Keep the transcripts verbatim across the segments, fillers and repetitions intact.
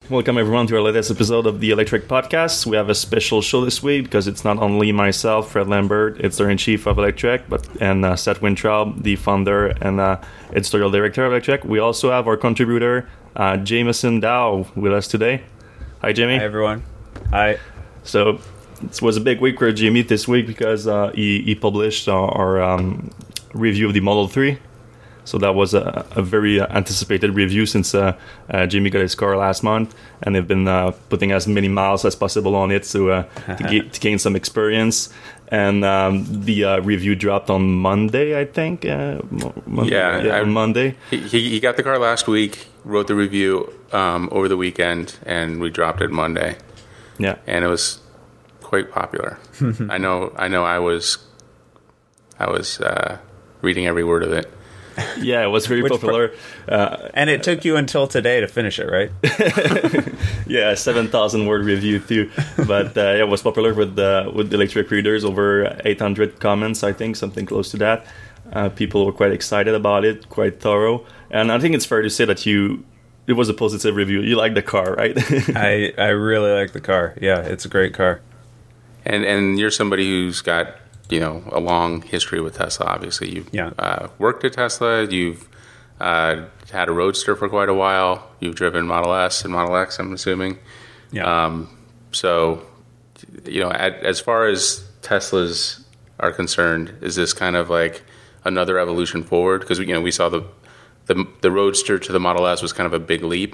Welcome everyone to our latest episode of the Electrek Podcast. We have a special show this week because it's not only myself, Fred Lambert, editor-in-chief of Electrek, but and uh, Seth Wintraub, the founder and uh, editorial director of Electrek. We also have our contributor, uh, Jameson Dow, with us today. Hi, Jamie. Hi, everyone. Hi. So it was a big week for Jamie this week because uh, he, he published our, our um, review of the Model three. So that was a, a very uh, anticipated review since uh, uh, Jamie got his car last month, and they've been uh, putting as many miles as possible on it to, uh, to, get, to gain some experience. And um, the uh, review dropped on Monday, I think. Uh, Monday, yeah, yeah I, on Monday. He, he got the car last week, wrote the review um, over the weekend, and we dropped it Monday. Yeah, and it was quite popular. I know. I know. I was. I was uh, reading every word of it. Yeah, it was very Which popular. Pro- uh, and it took you until today to finish it, right? Yeah, seven thousand word review too. But uh, yeah, it was popular with uh, with Electrek readers, over eight hundred comments, I think, something close to that. Uh, people were quite excited about it, quite thorough. And I think it's fair to say that you, it was a positive review. You like the car, right? I, I really like the car. Yeah, it's a great car. And and you're somebody who's got, you know, a long history with Tesla. Obviously, you've yeah. uh, worked at Tesla. You've uh, had a Roadster for quite a while. You've driven Model S and Model X, I'm assuming. Yeah. Um, so, you know, at, as far as Teslas are concerned, is this kind of like another evolution forward? Because, you know, we saw the, the the Roadster to the Model S was kind of a big leap.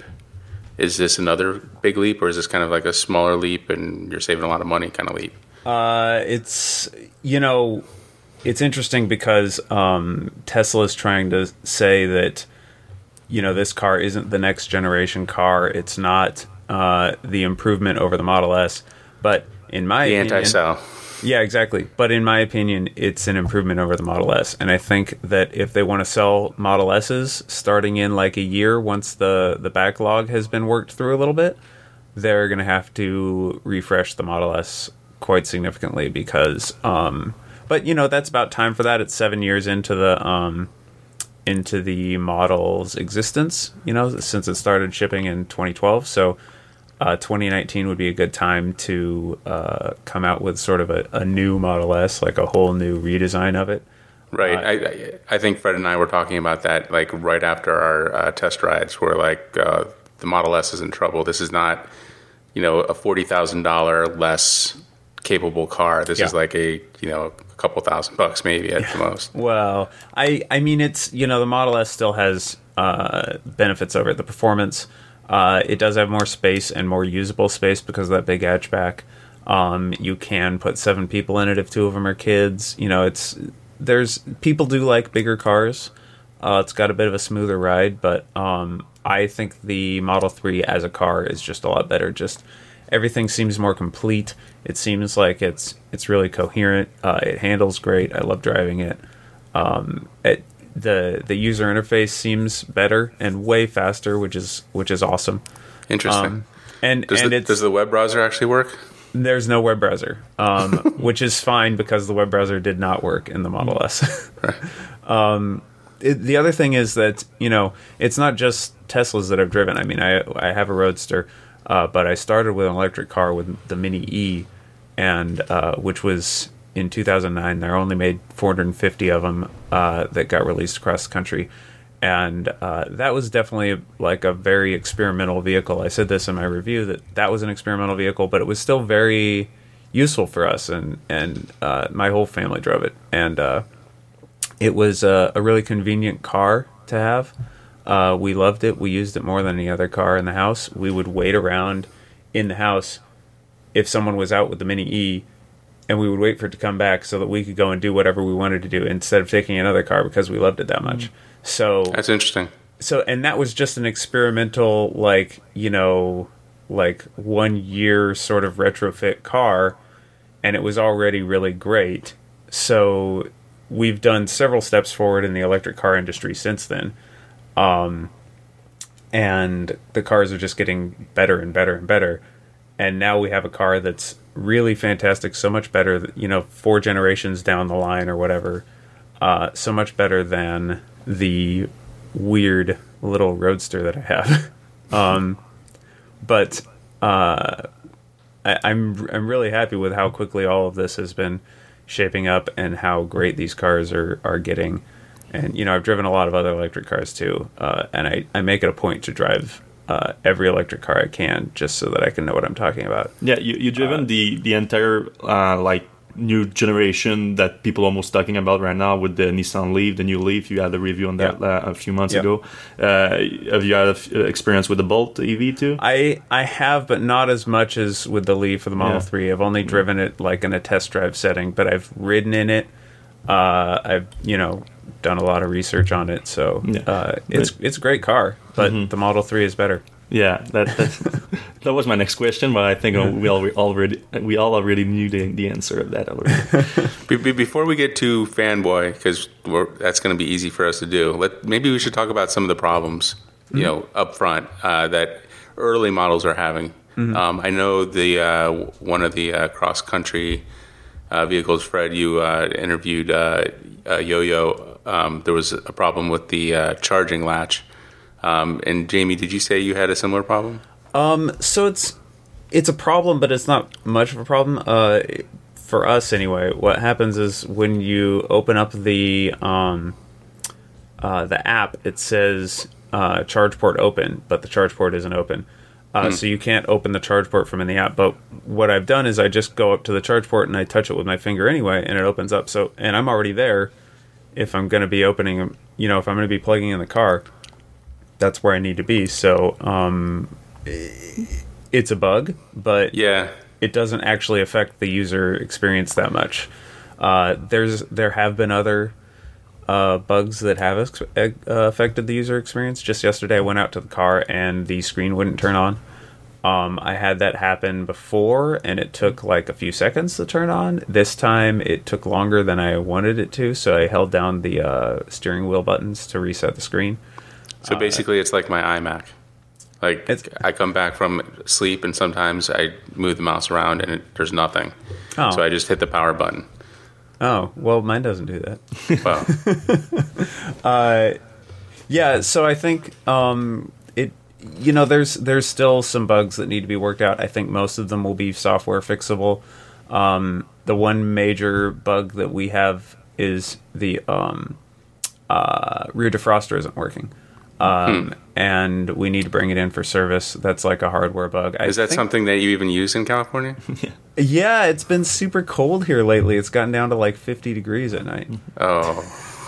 Is this another big leap, or is this kind of like a smaller leap and you're saving a lot of money kind of leap? Uh, it's, you know, it's interesting because um, Tesla is trying to say that, you know, this car isn't the next generation car. It's not uh, the improvement over the Model S. But in my the opinion... anti-cell. Yeah, exactly. But in my opinion, it's an improvement over the Model S. And I think that if they want to sell Model S's starting in like a year once the, the backlog has been worked through a little bit, they're going to have to refresh the Model S quite significantly because... Um, but, you know, that's about time for that. It's seven years into the um, into the model's existence, you know, since it started shipping in twenty twelve. So... Uh, twenty nineteen would be a good time to uh, come out with sort of a, a new Model S, like a whole new redesign of it. Right. Uh, I I think Fred and I were talking about that like right after our uh, test rides, where like uh, the Model S is in trouble. This is not, you know, a forty thousand dollars less capable car. This yeah. is like a, you know, a couple thousand bucks maybe at yeah. the most. Well, I, I mean, it's, you know, the Model S still has uh, benefits over it. The performance... Uh, it does have more space and more usable space because of that big hatchback. Um, you can put seven people in it if two of them are kids. You know, it's there's people do like bigger cars. Uh, it's got a bit of a smoother ride, but um, I think the Model three as a car is just a lot better. Just everything seems more complete. It seems like it's it's really coherent. Uh, it handles great. I love driving it. Um, it The the user interface seems better and way faster, which is which is awesome. Interesting. Um, and does, and the, it's, does the web browser actually work? There's no web browser, um, which is fine because the web browser did not work in the Model S. um, it, the other thing is that, you know, it's not just Teslas that I've driven. I mean, I I have a Roadster, uh, but I started with an electric car with the Mini E, and uh, which was... in two thousand nine, there only made four hundred fifty of them uh, that got released across the country. And uh, that was definitely like a very experimental vehicle. I said this in my review, that that was an experimental vehicle, but it was still very useful for us. And, and uh, my whole family drove it. And uh, it was a, a really convenient car to have. Uh, we loved it. We used it more than any other car in the house. We would wait around in the house if someone was out with the Mini E, and we would wait for it to come back so that we could go and do whatever we wanted to do instead of taking another car because we loved it that much. So that's interesting. So, and that was just an experimental, like, you know, like one year sort of retrofit car, and it was already really great. So we've done several steps forward in the electric car industry since then. Um, and the cars are just getting better and better and better. And now we have a car that's really fantastic, so much better, you know, four generations down the line or whatever, uh, so much better than the weird little Roadster that I have. um, but uh, I, I'm I'm really happy with how quickly all of this has been shaping up and how great these cars are, are getting. And, you know, I've driven a lot of other electric cars too, uh, and I, I make it a point to drive uh, every electric car I can just so that I can know what I'm talking about. Yeah, you, you've driven uh, the, the entire, uh, like, new generation that people are almost talking about right now with the Nissan Leaf, the new Leaf. You had a review on that yeah. uh, a few months yeah. ago. Uh, have you had an experience with the Bolt E V too? I, I have, but not as much as with the Leaf or the Model yeah. three. I've only driven it like in a test drive setting, but I've ridden in it. Uh, I've, you know, done a lot of research on it, so yeah. uh, it's it's a great car, but mm-hmm. the Model three is better. Yeah, that that was my next question, but I think we all already we all already knew the, the answer of that already. Before we get to fanboy, because that's going to be easy for us to do, let maybe we should talk about some of the problems, you mm-hmm. know, up front uh, that early models are having. Mm-hmm. Um, I know the uh, one of the uh, cross country uh, vehicles, Fred, you uh, interviewed uh, uh, Yo-Yo. Um, there was a problem with the uh, charging latch. Um, and Jamie, did you say you had a similar problem? Um, so it's it's a problem, but it's not much of a problem. Uh, for us, anyway, what happens is when you open up the um, uh, the app, it says uh, charge port open, but the charge port isn't open. Uh, hmm. So you can't open the charge port from in the app. But what I've done is I just go up to the charge port and I touch it with my finger anyway, and it opens up. So and I'm already there. If I'm going to be opening, you know, if I'm going to be plugging in the car, that's where I need to be. So um, it's a bug, but yeah, it doesn't actually affect the user experience that much. Uh, there's there have been other uh, bugs that have ex- uh, affected the user experience. Just yesterday, I went out to the car and the screen wouldn't turn on. Um, I had that happen before, and it took like a few seconds to turn on. This time, it took longer than I wanted it to, so I held down the uh, steering wheel buttons to reset the screen. So basically, uh, it's like my iMac. Like, I come back from sleep, and sometimes I move the mouse around, and it, there's nothing. Oh. So I just hit the power button. Oh, well, mine doesn't do that. Wow. uh, yeah, so I think... Um, You know, there's there's still some bugs that need to be worked out. I think most of them will be software fixable. Um, the one major bug that we have is the um, uh, rear defroster isn't working. Um, hmm. And we need to bring it in for service. That's like a hardware bug. I is that think, something that you even use in California? yeah. yeah, it's been super cold here lately. It's gotten down to like fifty degrees at night. Oh.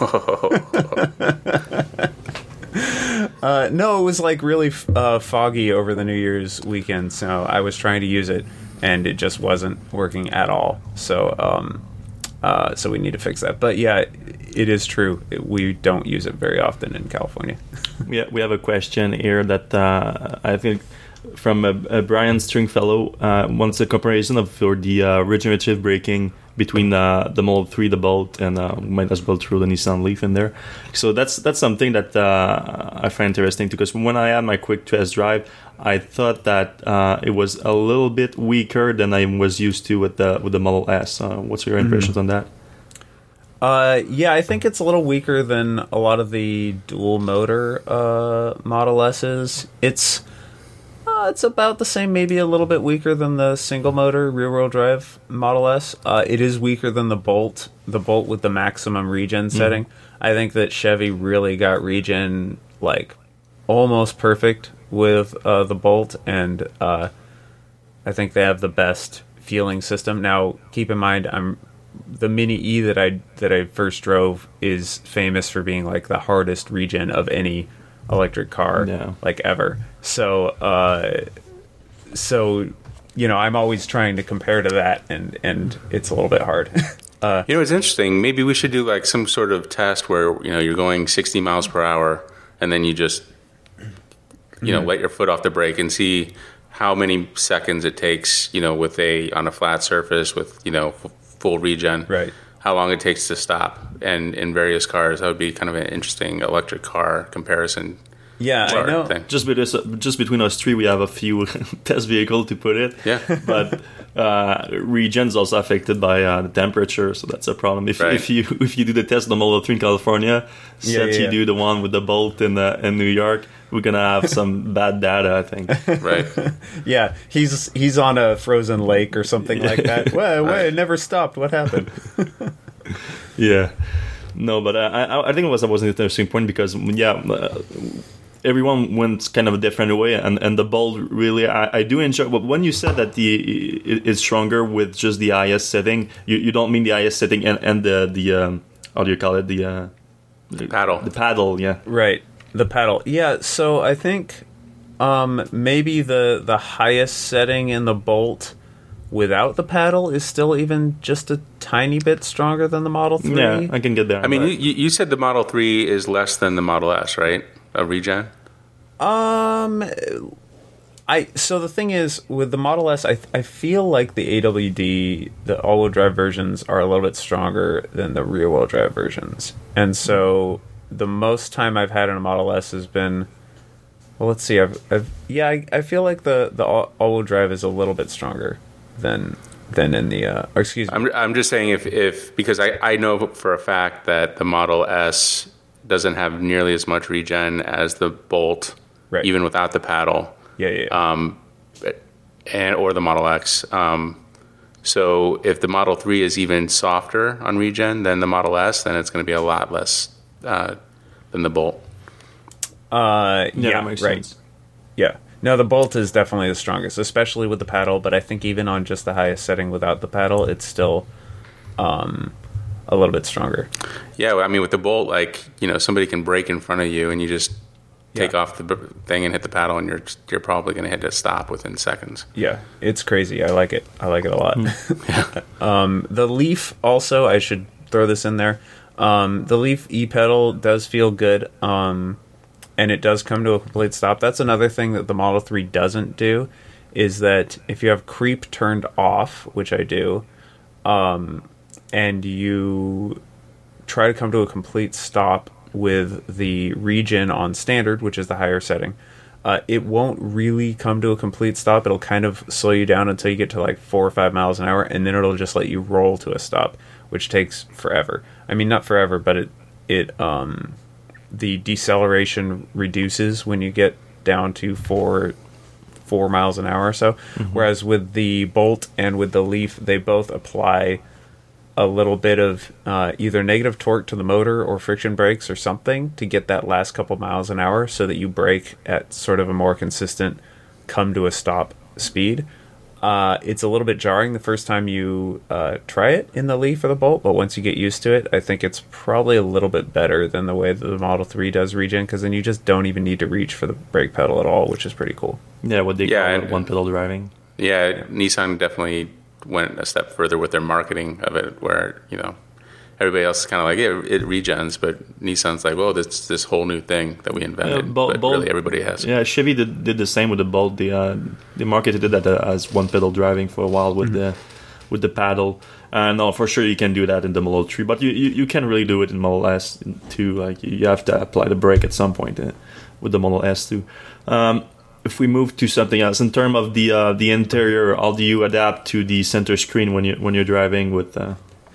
Uh, no, it was like really uh, foggy over the New Year's weekend, so I was trying to use it, and it just wasn't working at all. So, um, uh, so we need to fix that. But yeah, it is true. It, we don't use it very often in California. Yeah, we have a question here that uh, I think from uh, uh, Brian Stringfellow uh, wants a comparison of for the uh, regenerative braking between uh, the Model three, the Bolt, and uh, might as well throw the Nissan Leaf in there. So that's that's something that uh, I find interesting, because when I had my quick test drive, I thought that uh, it was a little bit weaker than I was used to with the with the Model S. Uh, what's your impressions mm-hmm. on that? Uh, yeah, I think it's a little weaker than a lot of the dual motor uh, Model S's. It's Uh, it's about the same, maybe a little bit weaker than the single motor rear wheel drive Model S. Uh, it is weaker than the Bolt, the Bolt with the maximum regen setting. Mm. I think that Chevy really got regen like almost perfect with uh, the Bolt, and uh, I think they have the best feeling system. Now, keep in mind, I'm the Mini E that I that I first drove is famous for being like the hardest regen of any electric car yeah. like ever. So uh so you know, I'm always trying to compare to that, and and it's a little bit hard. uh you know, it's interesting, maybe we should do like some sort of test where, you know, you're going sixty miles per hour and then you just you mm-hmm. know, let your foot off the brake and see how many seconds it takes, you know, with a on a flat surface with, you know, f- full regen, right, how long it takes to stop. And in various cars, that would be kind of an interesting electric car comparison Yeah, I know. Thing. Just between, just between us three, we have a few test vehicles to put it. Yeah. But uh, regen's also affected by uh, the temperature, so that's a problem. If Right. if you if you do the test of the Model three in California, Yeah, since yeah, you yeah. do the one with the Bolt in uh, in New York, we're gonna have some bad data, I think. Right. Yeah, he's he's on a frozen lake or something like that. Wait, wait, it never stopped. What happened? Yeah. No, but uh, I I think it was, it was an interesting point because, yeah, uh, everyone went kind of a different way, and, and the Bolt really, I, I do enjoy, but when you said that the it is stronger with just the I S setting, you, you don't mean the I S setting and, and the, the um, how do you call it, the, uh, the Paddle. The paddle, yeah. Right, the paddle. Yeah, so I think um, maybe the the highest setting in the Bolt without the paddle is still even just a tiny bit stronger than the Model three. Yeah, I can get there. I mean, but- you, you said the Model three is less than the Model S, right? A regen? Um, I so the thing is with the Model S, I I feel like the A W D, the all-wheel drive versions, are a little bit stronger than the rear-wheel drive versions, and so the most time I've had in a Model S has been, well, let's see, I've, I've yeah, I, I feel like the the all- all-wheel drive is a little bit stronger than than in the uh, or excuse me. I'm, I'm just saying if, if because I, I know for a fact that the Model S doesn't have nearly as much regen as the Bolt, Right. even without the paddle, yeah, yeah, yeah. um, and or the Model X. Um, so if the Model three is even softer on regen than the Model S, then it's going to be a lot less uh, than the Bolt. uh, yeah, yeah, that makes right. sense. Yeah. No, the Bolt is definitely the strongest, especially with the paddle, but I think even on just the highest setting without the paddle, it's still um, a little bit stronger. Yeah, well, I mean, with the Bolt, like, you know, somebody can brake in front of you and you just take Yeah. off the b- thing and hit the paddle, and you're you're probably going to hit a stop within seconds. Yeah, it's crazy. I like it. I like it a lot. um, the Leaf also, I should throw this in there. Um, the Leaf e-pedal does feel good, um, and it does come to a complete stop. That's another thing that the Model three doesn't do, is that if you have creep turned off, which I do, um, and you try to come to a complete stop with the regen on standard, which is the higher setting, uh, it won't really come to a complete stop. It'll kind of slow you down until you get to like four or five miles an hour, and then it'll just let you roll to a stop, which takes forever. I mean, not forever, but it it um, the deceleration reduces when you get down to four four miles an hour or so. Mm-hmm. Whereas with the Bolt and with the Leaf, they both apply a little bit of uh, either negative torque to the motor or friction brakes or something to get that last couple miles an hour so that you brake at sort of a more consistent come to a stop speed. Uh, it's a little bit jarring the first time you uh, try it in the Leaf or the Bolt, but once you get used to it, I think it's probably a little bit better than the way that the Model three does regen, because then you just don't even need to reach for the brake pedal at all, which is pretty cool. Yeah, what they Yeah, call and- it, one pedal driving. Yeah, Nissan definitely went a step further with their marketing of it, where, you know, everybody else is kind of like, yeah, it regens, but Nissan's like, well, this this whole new thing that we invented, Yeah, Bol- but Bol- really everybody has. Yeah, Chevy did, did the same with the Bolt. They uh, they marketed it as one pedal driving for a while with Mm-hmm. the with the paddle. And no, for sure you can do that in the Model three, but you, you, you can really do it in Model S too. Like you have to apply the brake at some point uh, with the Model S too. Um, if we move to something else in terms of the uh, the interior, how do you adapt to the center screen when you when you're driving with? Uh,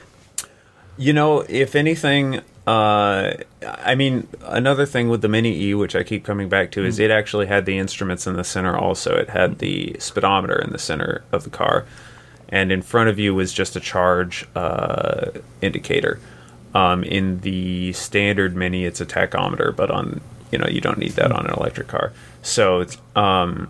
You know, if anything, uh, I mean, another thing with the Mini E, which I keep coming back to, is it actually had the instruments in the center also. It had the speedometer in the center of the car, and in front of you was just a charge uh, indicator. Um, in the standard Mini, it's a tachometer, but on, you know, you don't need that on an electric car. So it's, um,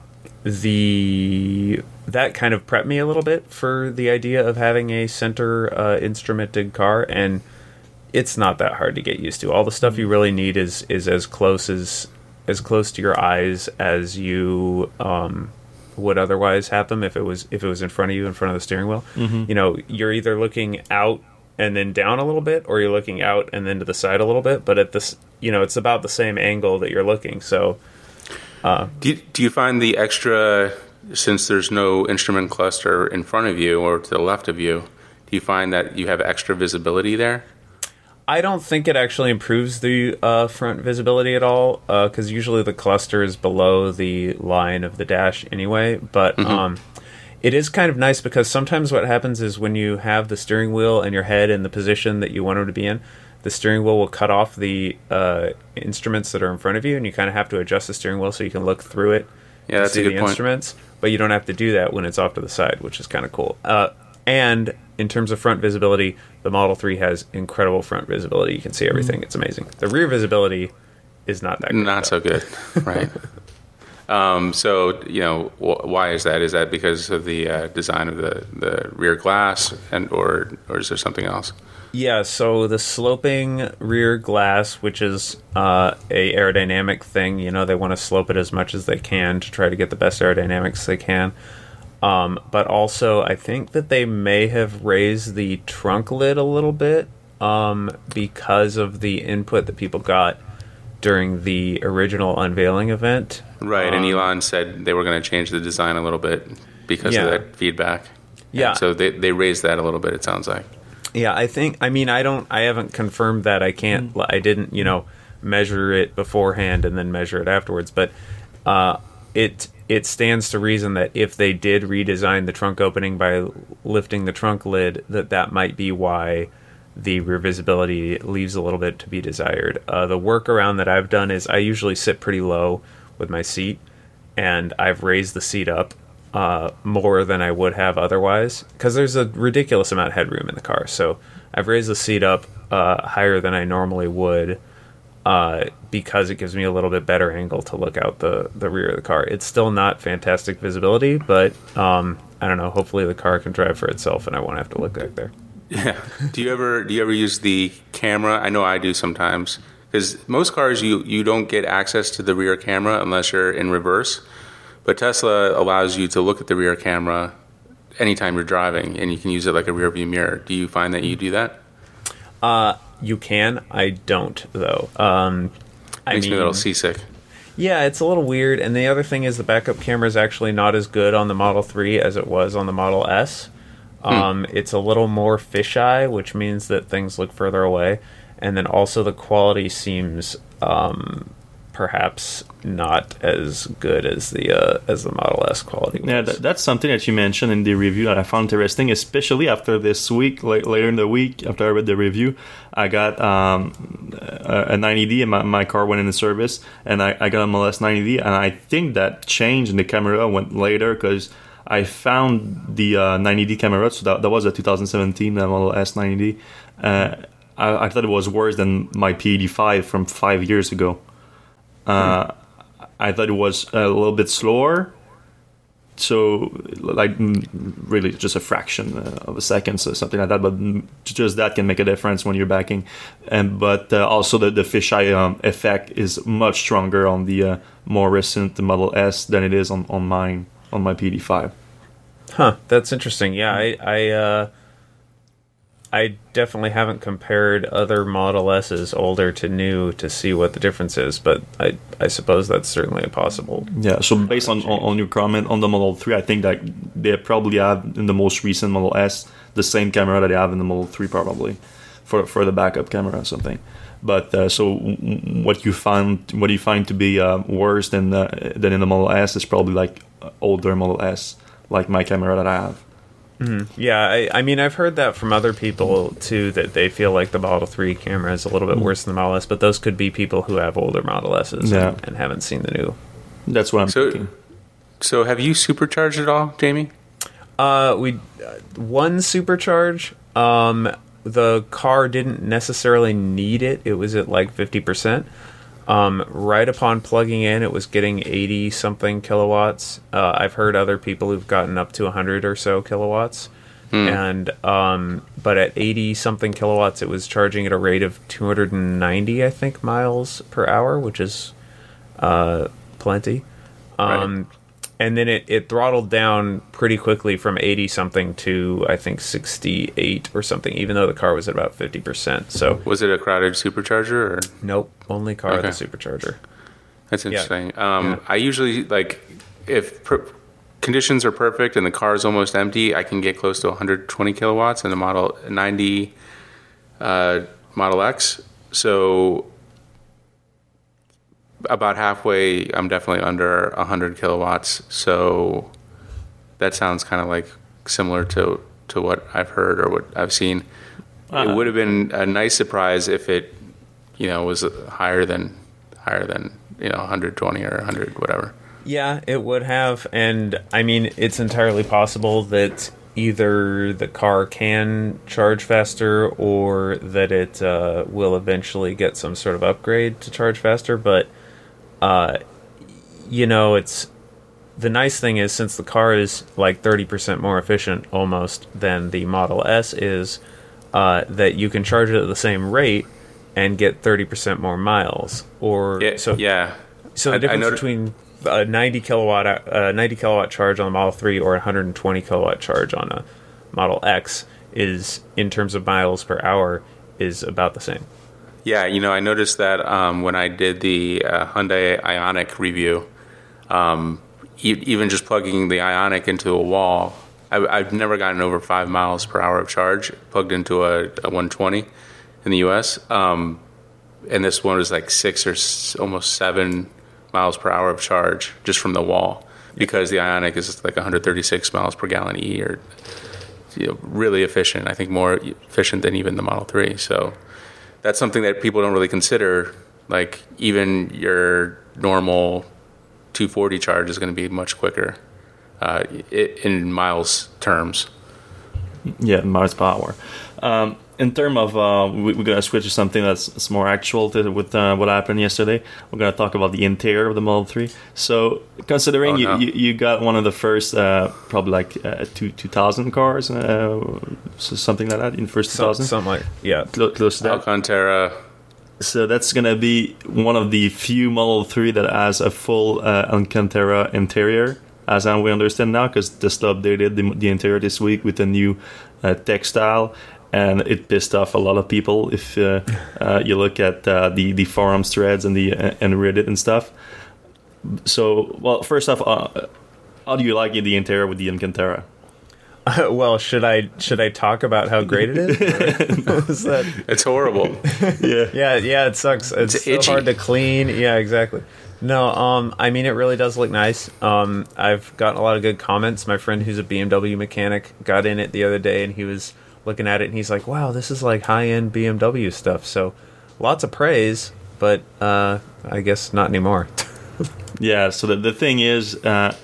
the that kind of prepped me a little bit for the idea of having a center uh, instrumented car, and it's not that hard to get used to. All the stuff you really need is is as close as as close to your eyes as you um, would otherwise have them if it was if it was in front of you, in front of the steering wheel. Mm-hmm. You know, you're either looking out and then down a little bit, or you're looking out and then to the side a little bit. But at this, you know, it's about the same angle that you're looking. So. Uh, Do you, do you find the extra, since there's no instrument cluster in front of you or to the left of you, do you find that you have extra visibility there? I don't think it actually improves the uh, front visibility at all, because uh, usually the cluster is below the line of the dash anyway. But mm-hmm. um, it is kind of nice because sometimes what happens is when you have the steering wheel and your head in the position that you want it to be in, the steering wheel will cut off the uh, instruments that are in front of you, and you kind of have to adjust the steering wheel so you can look through it yeah, to that's see a good the point. instruments. But you don't have to do that when it's off to the side, which is kind of cool. Uh, and in terms of front visibility, the Model three has incredible front visibility. You can see everything. It's amazing. The rear visibility is not that good. Not so good, right? um, so, you know, wh- why is that? Is that because of the uh, design of the, the rear glass, and or or is there something else? Yeah, so the sloping rear glass, which is uh, a aerodynamic thing, you know, they want to slope it as much as they can to try to get the best aerodynamics they can. Um, but also, I think that they may have raised the trunk lid a little bit um, because of the input that people got during the original unveiling event. Right, um, and Elon said they were going to change the design a little bit because yeah. of that feedback. Yeah. And so they, they raised that a little bit, it sounds like. Yeah, I think, I mean, I don't, I haven't confirmed that. I can't, I didn't, you know, measure it beforehand and then measure it afterwards. But uh, it it stands to reason that if they did redesign the trunk opening by lifting the trunk lid, that that might be why the rear visibility leaves a little bit to be desired. Uh, the workaround that I've done is I usually sit pretty low with my seat, and I've raised the seat up uh, more than I would have otherwise, because there's a ridiculous amount of headroom in the car. So I've raised the seat up uh, higher than I normally would, uh, because it gives me a little bit better angle to look out the, the rear of the car. It's still not fantastic visibility, but um, I don't know, hopefully the car can drive for itself and I won't have to look back there. Yeah. Do you ever do you ever use the camera? I know I do sometimes, because most cars you, you don't get access to the rear camera unless you're in reverse. But Tesla allows you to look at the rear camera anytime you're driving, and you can use it like a rear view mirror. Do you find that you do that? Uh, you can. I don't, though. Um, I Makes mean, me a little seasick. Yeah, it's a little weird. And the other thing is the backup camera is actually not as good on the Model three as it was on the Model S. Um, hmm. It's a little more fisheye, which means that things look further away. And then also the quality seems um, perhaps not as good as the uh, as the Model S quality was. Yeah, that, that's something that you mentioned in the review that I found interesting, especially after this week, like later in the week, after I read the review, I got um, a, a ninety D and my, my car went into service, and I, I got a Model S ninety D, and I think that change in the camera went later because I found the uh, ninety D camera, so that, that was a two thousand seventeen uh, Model S ninety D. Uh, I, I thought it was worse than my P eighty-five from five years ago. Uh, hmm. I thought it was a little bit slower, so like really just a fraction of a second, so something like that. But just that can make a difference when you're backing. And but uh, also the the fisheye um, effect is much stronger on the uh, more recent Model S than it is on, on mine on my P eighty-five. Huh, that's interesting. Yeah, I I, uh, I definitely haven't compared other Model S's, older to new, to see what the difference is, but I I suppose that's certainly a possible. Yeah, so based on, on, on your comment on the Model three, I think that they probably have in the most recent Model S the same camera that they have in the Model three, probably, for for the backup camera or something. But uh, so what you find, what you find to be uh, worse than the, than in the Model S is probably like older Model S, like my camera that I have. Mm-hmm. Yeah, I, I mean, I've heard that from other people too, that they feel like the Model three camera is a little bit worse than the Model S, but those could be people who have older Model S's yeah. and, and haven't seen the new. That's what I'm so, thinking. So have you supercharged at all, Jamie? Uh, we uh, one supercharge. Um, the car didn't necessarily need it. It was at like fifty percent. Um, right upon plugging in, it was getting eighty something kilowatts. Uh, I've heard other people who've gotten up to one hundred or so kilowatts. Hmm. And, um, but at eighty something kilowatts, it was charging at a rate of two hundred ninety, I think, miles per hour, which is, uh, plenty. Um, right. And then it, it throttled down pretty quickly from eighty something to, I think, sixty-eight or something, even though the car was at about fifty percent. So was it a crowded supercharger? Or? Nope, only car okay. with a supercharger. That's interesting. Yeah. Um, yeah. I usually, like, if per- conditions are perfect and the car is almost empty, I can get close to one hundred twenty kilowatts, and the Model ninety uh, Model X. So about halfway, I'm definitely under one hundred kilowatts. So that sounds kind of like similar to, to what I've heard or what I've seen. Uh-huh. It would have been a nice surprise if it, you know, was higher than higher than you know one hundred twenty or one hundred, whatever. Yeah, it would have, and I mean, it's entirely possible that either the car can charge faster or that it uh, will eventually get some sort of upgrade to charge faster. But uh, you know, it's the nice thing is since the car is like thirty percent more efficient almost than the Model S is, uh, that you can charge it at the same rate and get thirty percent more miles. Or yeah, so yeah. So the I, difference I between a ninety kilowatt uh, ninety kilowatt charge on the Model three or a one hundred twenty kilowatt charge on a Model X is, in terms of miles per hour, is about the same. Yeah, you know, I noticed that um, when I did the uh, Hyundai Ioniq review, um, e- even just plugging the Ioniq into a wall, I, I've never gotten over five miles per hour of charge plugged into a, a one twenty in the U S. Um, and this one was like six or s- almost seven miles per hour of charge just from the wall, because the Ioniq is like one hundred thirty-six miles per gallon E, or you know, really efficient. I think more efficient than even the Model three. So that's something that people don't really consider. Like even your normal two forty charge is going to be much quicker uh, in miles terms. Yeah, miles per hour. Um, in terms of, uh, we, we're going to switch to something that's, that's more actual to, with uh, what happened yesterday. We're going to talk about the interior of the Model three. So, considering oh, no. you, you, you got one of the first, uh, probably like uh, two, 2000 cars, uh, so something like that, in the first two thousand? Something like, yeah. Close, close to that. Alcantara. So that's going to be one of the few Model three that has a full uh, Alcantara interior, as we understand now, because Tesla updated the, the interior this week with a new uh, textile, and it pissed off a lot of people. If uh, uh, you look at uh, the the forums threads and the uh, and Reddit and stuff. So, well, first off, uh, how do you like the interior with the Alcantara? Uh, well, should I should I talk about how great it is? is that... It's horrible. yeah, yeah, yeah. It sucks. It's, It's so itchy. hard to clean. Yeah, exactly. No, um, I mean, it really does look nice. Um, I've gotten a lot of good comments. My friend who's a B M W mechanic got in it the other day, and he was looking at it, and he's like, wow, this is like high-end B M W stuff. So lots of praise, but uh, I guess not anymore. yeah, so the, the thing is... Uh,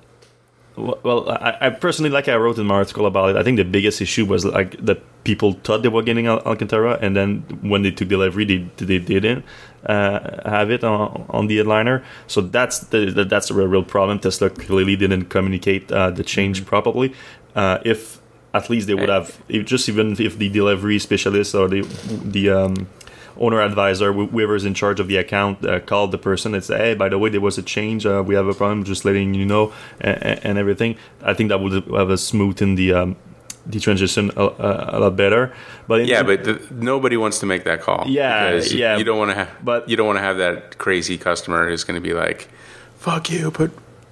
Well, I, I personally, like I wrote in my article about it, I think the biggest issue was like that people thought they were getting Al- Alcantara, and then when they took delivery, they, they didn't uh, have it on, on the headliner. So that's the, the that's a real, real problem. Tesla clearly didn't communicate uh, the change mm-hmm. properly. Uh, if at least they would have, if, just even if the delivery specialist or the the um, owner advisor, whoever's in charge of the account, uh, called the person and said, hey, by the way, there was a change, uh, we have a problem, just letting you know, and, and everything. I think that would have a smoothened the um, the transition a, a lot better. But in, yeah, but the, nobody wants to make that call. Yeah, because you, yeah. You don't want to have, but you don't want to have that crazy customer who's going to be like, "Fuck you," but.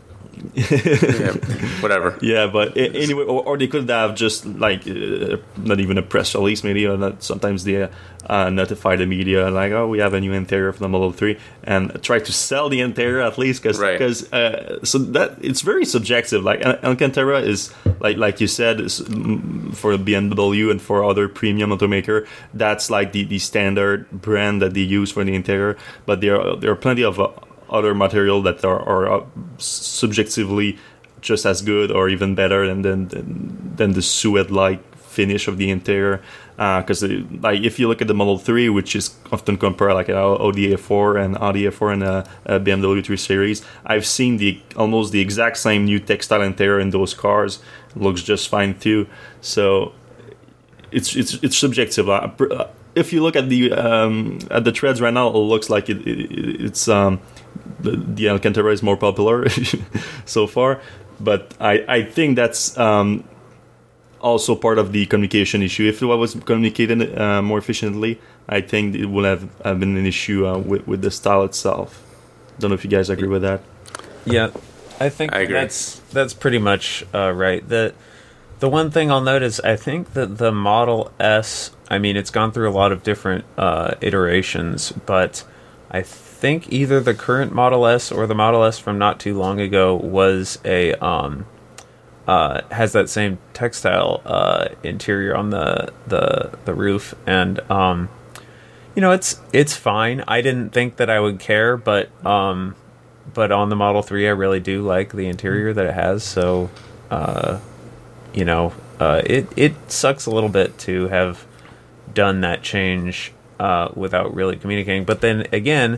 yeah, whatever. Yeah, but it, anyway, or, or they could have just like uh, not even a press release, maybe, or not, sometimes they uh, notify the media like, "Oh, we have a new interior for the Model three," and try to sell the interior at least, because right. uh, so that it's very subjective. Like Alcantara is like like you said, is, for B M W and for other premium automaker, that's like the, the standard brand that they use for the interior. But there are there are plenty of uh, other material that are, are uh, subjectively just as good or even better than than, than the suede-like finish of the interior. Because uh, like if you look at the Model three, which is often compared like an Audi A four and Audi A four and a, a B M W three Series, I've seen the almost the exact same new textile interior in those cars. It looks just fine too. So it's it's it's subjective. Uh, if you look at the um, at the threads right now, it looks like it, it it's um, the, the Alcantara is more popular so far. But I, I think that's um, also part of the communication issue. If it was communicated uh, more efficiently, I think it would have, have been an issue uh, with, with the style itself. Don't know if you guys agree with that. Yeah, I think I agree. that's that's pretty much uh, right. The the one thing I'll note is I think that the Model S, I mean, it's gone through a lot of different uh, iterations, but I think either the current Model S or the Model S from not too long ago was a um, uh, has that same textile uh, interior on the the the roof, and um, you know, it's it's fine. I didn't think that I would care, but um, but on the Model three, I really do like the interior that it has. So, uh, you know, uh, it it sucks a little bit to have done that change uh, without really communicating. But then again,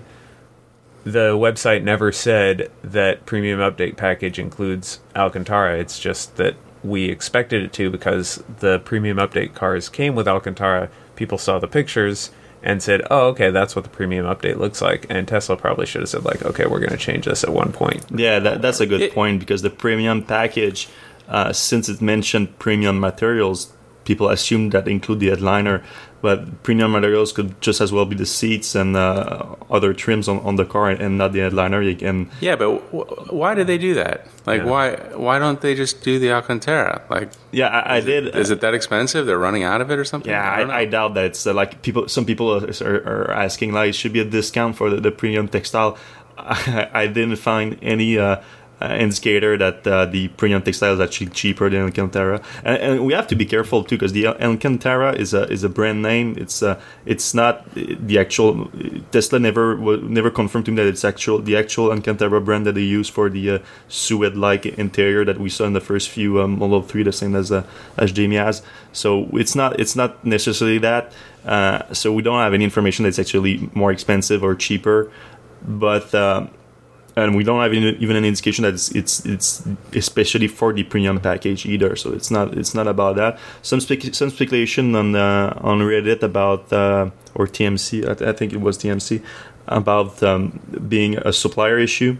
the website never said that Premium Update Package includes Alcantara. It's just that we expected it to because the Premium Update cars came with Alcantara. People saw the pictures and said, oh, okay, that's what the Premium Update looks like. And Tesla probably should have said, like, okay, we're going to change this at one point. Yeah, that, that's a good it, point, because the Premium package, uh, since it mentioned premium materials, people assumed that include the headliner, but premium materials could just as well be the seats and uh, other trims on, on the car and not the headliner. You can, yeah, but w- why did they do that? Like, yeah. why why don't they just do the Alcantara? Like, yeah, I, I is did. It, is it that expensive? They're running out of it or something? Yeah, I, I, I doubt that. It's uh, like people. Some people are, are asking, like, it should be a discount for the, the premium textile. I, I didn't find any uh, uh, indicator that uh, the premium textile is actually cheaper than Alcantara, and, and we have to be careful too, because the Alcantara is a is a brand name. It's uh, it's not the actual. Tesla never never confirmed to me that it's actual the actual Alcantara brand that they use for the uh, suede-like interior that we saw in the first few um, Model three, the same as uh, as Jamie has. So it's not it's not necessarily that. Uh, so we don't have any information that's actually more expensive or cheaper, but. Uh, And we don't have even an indication that it's, it's it's especially for the premium package either. So it's not it's not about that. Some spec- some speculation on uh, on Reddit about uh, or T M C. I, th- I think it was T M C about um, being a supplier issue.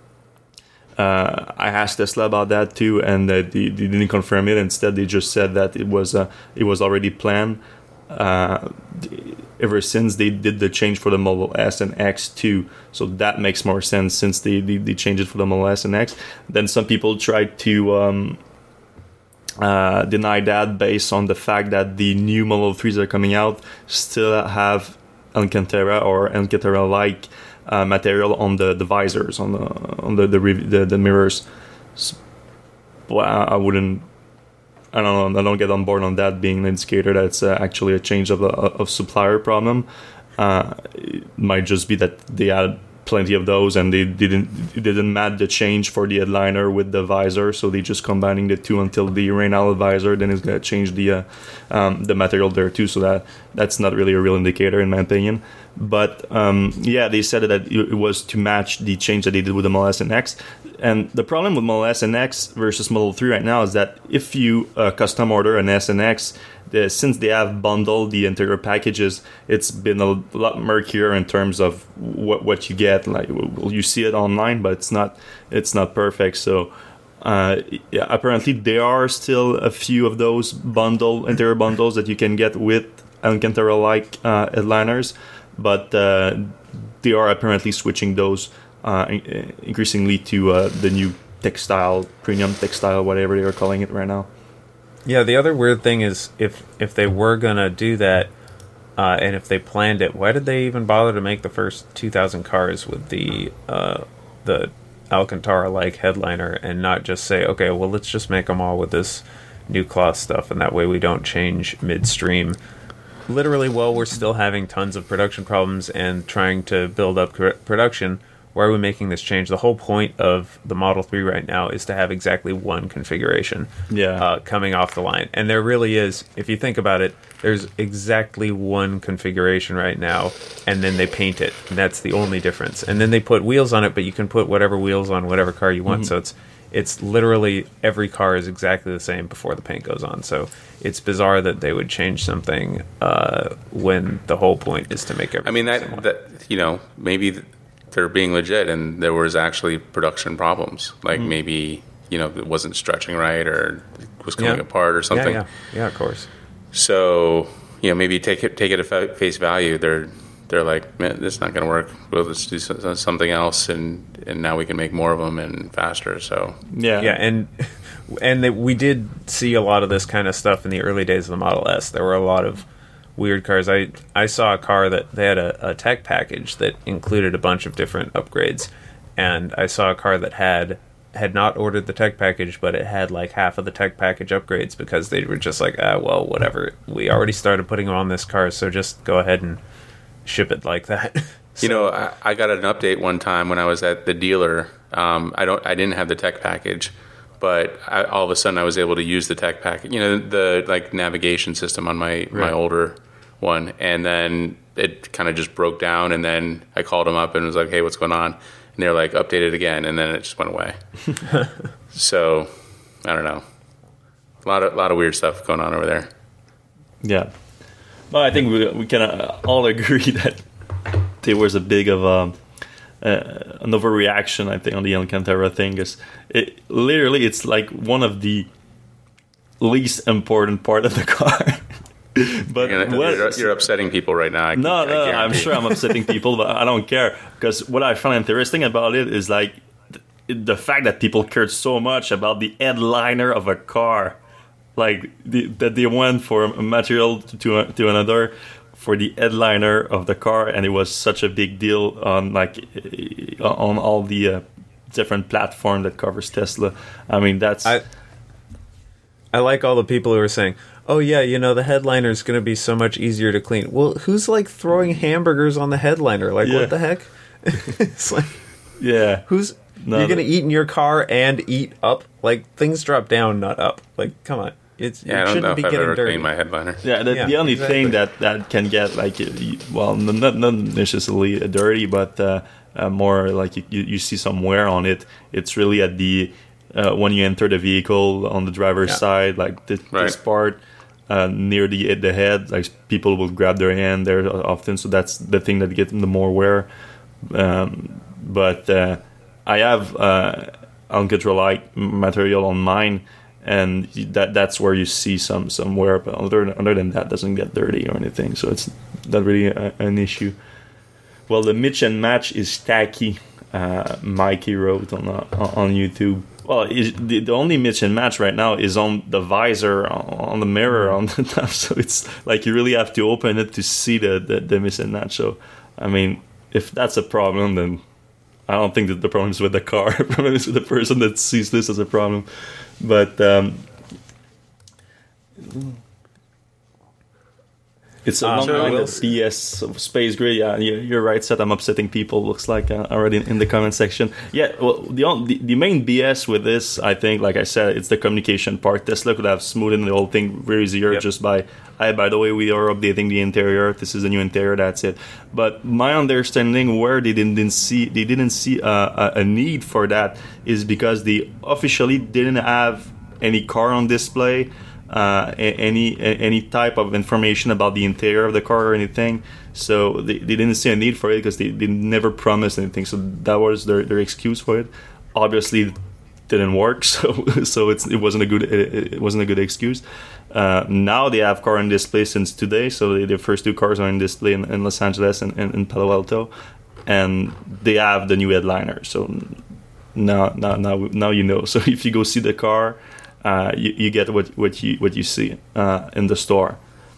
Uh, I asked Tesla about that too, and uh, they, they didn't confirm it. Instead, they just said that it was uh, it was already planned. Uh, ever since they did the change for the Model S and X too, so that makes more sense since they, they, they changed it for the Model S and X. Then some people tried to um, uh, deny that based on the fact that the new Model threes that are coming out still have Alcantara or Alcantara-like uh, material on the, the visors, on the on the the, the, the mirrors. So, well, I, I wouldn't. I don't know. I don't get on board on that being an indicator that it's uh, actually a change of a of supplier problem. Uh, it might just be that they had plenty of those and they didn't it didn't match the change for the headliner with the visor, so they just combining the two until they ran out of visor. Then it's gonna change the uh, um, the material there too. So that that's not really a real indicator in my opinion. But um, yeah, they said that it was to match the change that they did with the Model S and X. And the problem with Model S and X versus Model three right now is that if you uh, custom order an S and X, the, since they have bundled the interior packages, it's been a lot murkier in terms of what what you get. Like, well, you see it online, but it's not it's not perfect. So uh, yeah, apparently there are still a few of those bundle interior bundles that you can get with Alcantara-like uh, headliners, but uh, they are apparently switching those uh, in- increasingly to uh, the new textile, premium textile, whatever they are calling it right now. Yeah, the other weird thing is if if they were gonna do that, uh, and if they planned it, why did they even bother to make the first two thousand cars with the uh, the Alcantara-like headliner, and not just say, okay, well, let's just make them all with this new cloth stuff, and that way we don't change midstream. Literally, while we're still having tons of production problems and trying to build up production, why are we making this change? The whole point of the Model three right now is to have exactly one configuration yeah. uh, coming off the line. And there really is, if you think about it, there's exactly one configuration right now, and then they paint it, and that's the only difference. And then they put wheels on it, but you can put whatever wheels on whatever car you want. Mm-hmm. So it's it's literally every car is exactly the same before the paint goes on. So it's bizarre that they would change something uh, when the whole point is to make everything. I mean, that, that you know, maybe they're being legit and there was actually production problems. Like mm. maybe, you know, it wasn't stretching right or it was coming yeah. apart or something. Yeah, yeah, yeah, of course. So, you know, maybe take it take it at face value. They're they're like, man, this is not going to work. Well, let's do something else, and and now we can make more of them and faster. So yeah, yeah, and and that we did see a lot of this kind of stuff in the early days of the Model S. There were a lot of weird cars. I I saw a car that they had a, a tech package that included a bunch of different upgrades, and I saw a car that had had not ordered the tech package, but it had like half of the tech package upgrades because they were just like, ah, well, whatever. We already started putting them on this car, so just go ahead and ship it like that. So, you know, I, I got an update one time when I was at the dealer. Um, I don't, I didn't have the tech package, but I, all of a sudden I was able to use the tech package. You know, the like navigation system on my Right. my older one, and then it kind of just broke down. And then I called them up and was like, "Hey, what's going on?" And they're like, "Update it again," and then it just went away. So I don't know, a lot of lot of weird stuff going on over there. Yeah. Well, I think we we can uh, all agree that there was a big of a, uh, an overreaction, I think, on the Alcantara thing. Because it literally, it's like one of the least important part of the car. But You're, gonna, what, you're, you're upsetting people right now. I, no, I no, I'm guarantee. sure I'm upsetting people, but I don't care. Because what I find interesting about it is like th- the fact that people cared so much about the headliner of a car, like the, that they went for a material to to, to another for the headliner of the car, and it was such a big deal on like uh, on all the uh, different platforms that covers Tesla. I mean, that's I I like all the people who are saying, "Oh yeah, you know the headliner is going to be so much easier to clean." Well, who's like throwing hamburgers on the headliner? Like, Yeah. what the heck? It's like, yeah. who's No, you're going to but- eat in your car and eat up? Like, things drop down, not up. Like, come on, it's Yeah, I it don't shouldn't know be if I've getting ever dirty. cleaned my headliner. Yeah, the, Yeah, the only exactly. thing that, that can get like you- well, n- not not necessarily dirty, but uh, uh, more like you, you see some wear on it. It's really at the uh, when you enter the vehicle on the driver's Yeah. side, like the, Right. this part uh, near the the head. Like people will grab their hand there often, so that's the thing that gets the more wear. Um, but uh, I have uh, Alcantara-like material on mine. And that that's where you see some some wear, but other other than that, doesn't get dirty or anything. So it's not really a, an issue. Well, the Mitch and Match is tacky. Uh, Mikey wrote on uh, on YouTube. Well, is, the, the only Mitch and Match right now is on the visor, on the mirror, on the top. So it's like you really have to open it to see the the, the Mitch and Match. So I mean, if that's a problem, then I don't think that the problem is with the car. The problem is with the person that sees this as a problem. But um, it's Um, along so the line we'll of B S of Space Gray. Yeah, you- you're right, Seth. I'm upsetting people. Looks like uh, already in, in the comment section. Yeah, well, the, on- the the main B S with this, I think, like I said, it's the communication part. Tesla could have smoothed the whole thing very easier Yep. just by, hey, by the way, we are updating the interior. This is the new interior. That's it. But my understanding where they didn't, didn't see they didn't see uh, a, a need for that is because they officially didn't have any car on display. Uh, a- any a- any type of information about the interior of the car or anything, so they, they didn't see a need for it because they, they never promised anything. So that was their, their excuse for it. Obviously, it didn't work. So so it's it wasn't a good it, it wasn't a good excuse. Uh, now they have car on display since today. So they, their first two cars are on display in, in Los Angeles and, and in Palo Alto, and they have the new headliner. So now now now now you know. So if you go see the car. Uh, you, you get what, what you what you see uh, in the store.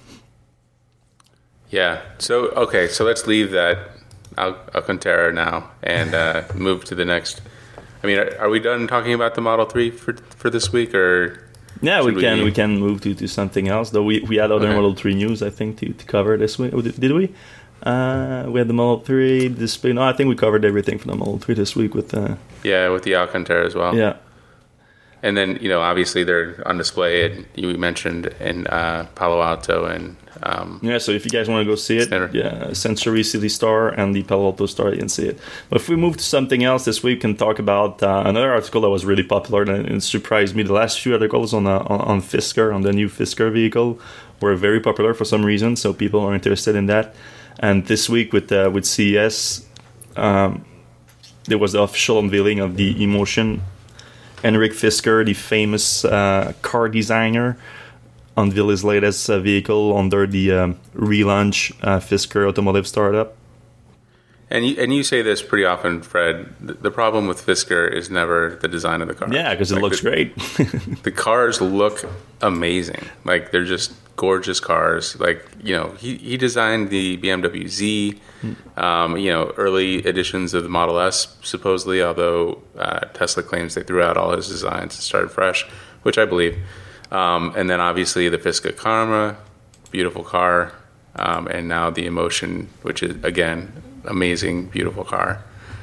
Yeah. So okay. So let's leave that Al- Alcantara now and uh, move to the next. I mean, are, are we done talking about the Model three for for this week, or? Yeah, we Should can we- we can move to, to something else. Though we, we had other Okay. Model three news, I think, to, to cover this week. Oh, did, did we? Uh, we had the Model three display. No, I think we covered everything for the Model three this week with. Uh, Yeah, with the Alcantara as well. yeah. And then, you know, obviously they're on display, and you mentioned in uh, Palo Alto and um, Yeah, so if you guys want to go see it, Center. yeah, Century City Star and the Palo Alto Star, you can see it. But if we move to something else this week, we can talk about uh, another article that was really popular and it surprised me. The last few articles on, uh, on on Fisker, on the new Fisker vehicle, were very popular for some reason, so people are interested in that. And this week with uh, with C E S, um, there was the official unveiling of the Emotion. Henrik Fisker, the famous uh, car designer, unveiled his latest uh, vehicle under the um, relaunch uh, Fisker Automotive startup. and you and you say this pretty often, Fred. The, the problem with Fisker is never the design of the car. Yeah, because it Like, looks the, great. The cars look amazing. Like they're just gorgeous cars. Like, you know, he, he designed the B M W Z, um, you know, early editions of the Model S, supposedly, although uh, Tesla claims they threw out all his designs and started fresh, which I believe. Um, and then obviously the Fisker Karma, beautiful car. Um, and now the Emotion, which is, again, amazing, beautiful car.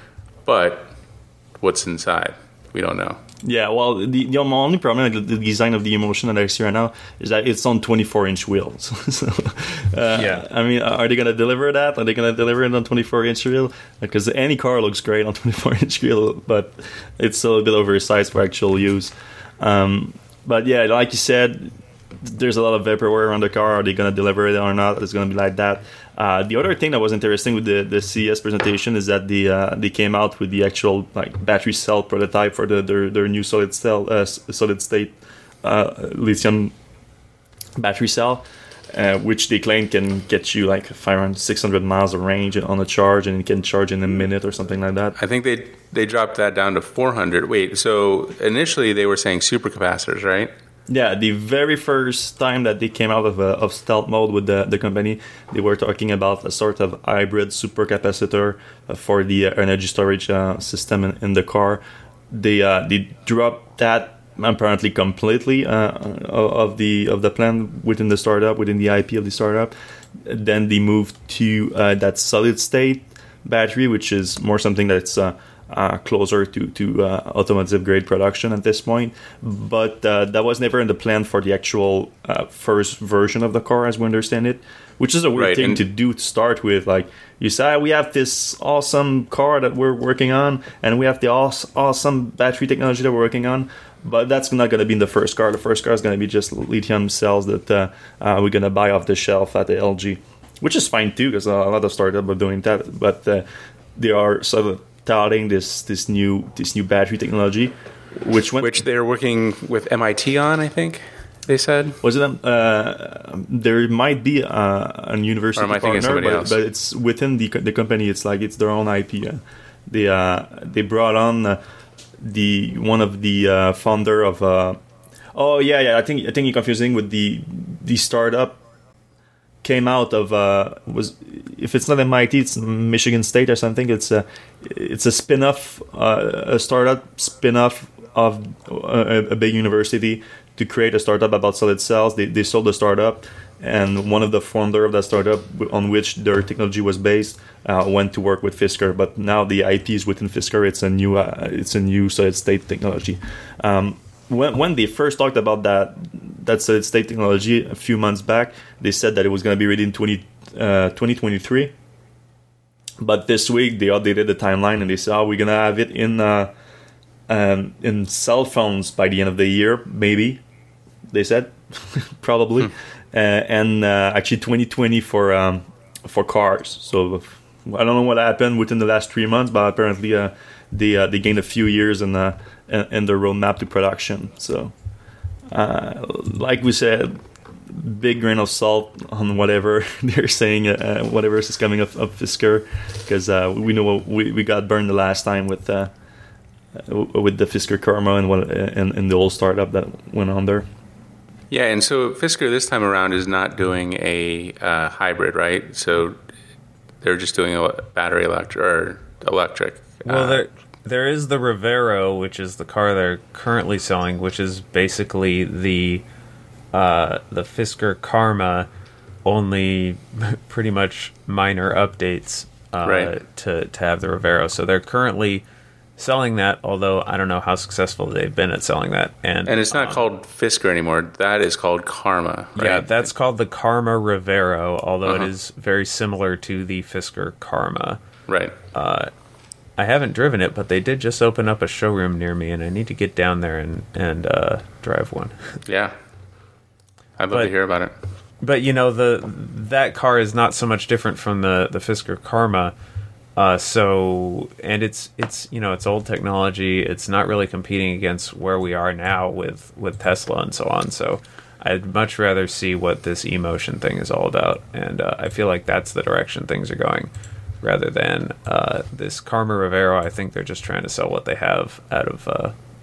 But what's inside? We don't know. Yeah, well, the, the only problem with the design of the Emotion that I see right now is that it's on twenty-four inch wheels. so, uh, yeah. I mean, are they going to deliver that? Are they going to deliver it on twenty-four inch wheel? Because any car looks great on twenty-four inch wheel, but it's still a bit oversized for actual use. Um, but yeah, like you said, there's a lot of vaporware around the car. Are they going to deliver it or not? It's going to be like that. Uh, the other thing that was interesting with the, the C E S presentation is that the uh, they came out with the actual like battery cell prototype for the their, their new solid cell uh, solid state uh, lithium battery cell, uh, which they claim can get you like five hundred, six hundred miles of range on a charge, and it can charge in a minute or something like that. I think they they dropped that down to four hundred. Wait, so initially they were saying supercapacitors, right? Yeah, the very first time that they came out of uh, of stealth mode with the, the company, they were talking about a sort of hybrid supercapacitor uh, for the uh, energy storage uh, system in, in the car. They uh, they dropped that apparently completely uh, of the of the plan within the startup, within the I P of the startup. Then they moved to uh, that solid state battery, which is more something that's uh, Uh, closer to to uh, automotive grade production at this point, but uh, that was never in the plan for the actual uh, first version of the car, as we understand it. Which is a weird right, thing to do to start with. Like you say, we have this awesome car that we're working on, and we have the aw- awesome battery technology that we're working on. But that's not going to be in the first car. The first car is going to be just lithium cells that uh, uh, we're going to buy off the shelf at the L G, which is fine too, because a lot of startups are doing that. But uh, they are sort of touting this this new this new battery technology, which went, which they're working with M I T on, I think they said. Was it? Uh, there might be uh, a university partner, but, but it's within the the company. It's like it's their own I P. Uh, they uh, they brought on uh, the one of the uh, founder of. Uh, oh yeah, yeah. I think I think you're confusing with the the startup. Came out of uh, was if it's not M I T, it's Michigan State or something. It's a it's a spin-off, uh, a startup spin-off of a, a big university to create a startup about solid cells. They they sold the startup, and one of the founder of that startup, on which their technology was based, uh, went to work with Fisker. But now the I P is within Fisker. It's a new uh, it's a new solid state technology. Um, when when they first talked about that. That solid state technology a few months back, they said that it was going to be ready in twenty, uh, twenty twenty-three. But this week they updated the timeline and they said, "Oh, we're going to have it in uh, um, in cell phones by the end of the year, maybe." They said, probably, hmm. uh, and uh, actually twenty twenty for um, for cars. So I don't know what happened within the last three months, but apparently uh, they uh, they gained a few years in uh, in the roadmap to production. So. Uh, like we said, big grain of salt on whatever they're saying, uh, whatever is coming of, of Fisker, because uh, we know we, we got burned the last time with uh, with the Fisker Karma and what and, and the old startup that went on there. Yeah, and so Fisker this time around is not doing a uh, hybrid, right? So they're just doing a battery electric or electric. Well, uh, there there is the Revero, which is the car they're currently selling, which is basically the uh, the Fisker Karma, only pretty much minor updates uh, right. to to have the Revero. So they're currently selling that, although I don't know how successful they've been at selling that. And and it's not um, called Fisker anymore. That is called Karma. Right? Yeah, that's called the Karma Revero, although uh-huh. it is very similar to the Fisker Karma. Right. Uh, I haven't driven it, but they did just open up a showroom near me, and I need to get down there and, and uh, drive one. Yeah. I'd love but, to hear about it. But, you know, the that car is not so much different from the, the Fisker Karma. Uh, so, and it's, it's, you know, it's old technology. It's not really competing against where we are now with, with Tesla and so on. So I'd much rather see what this eMotion thing is all about. And uh, I feel like that's the direction things are going, rather than uh, this Karma Revero. I think they're just trying to sell what they have out of uh,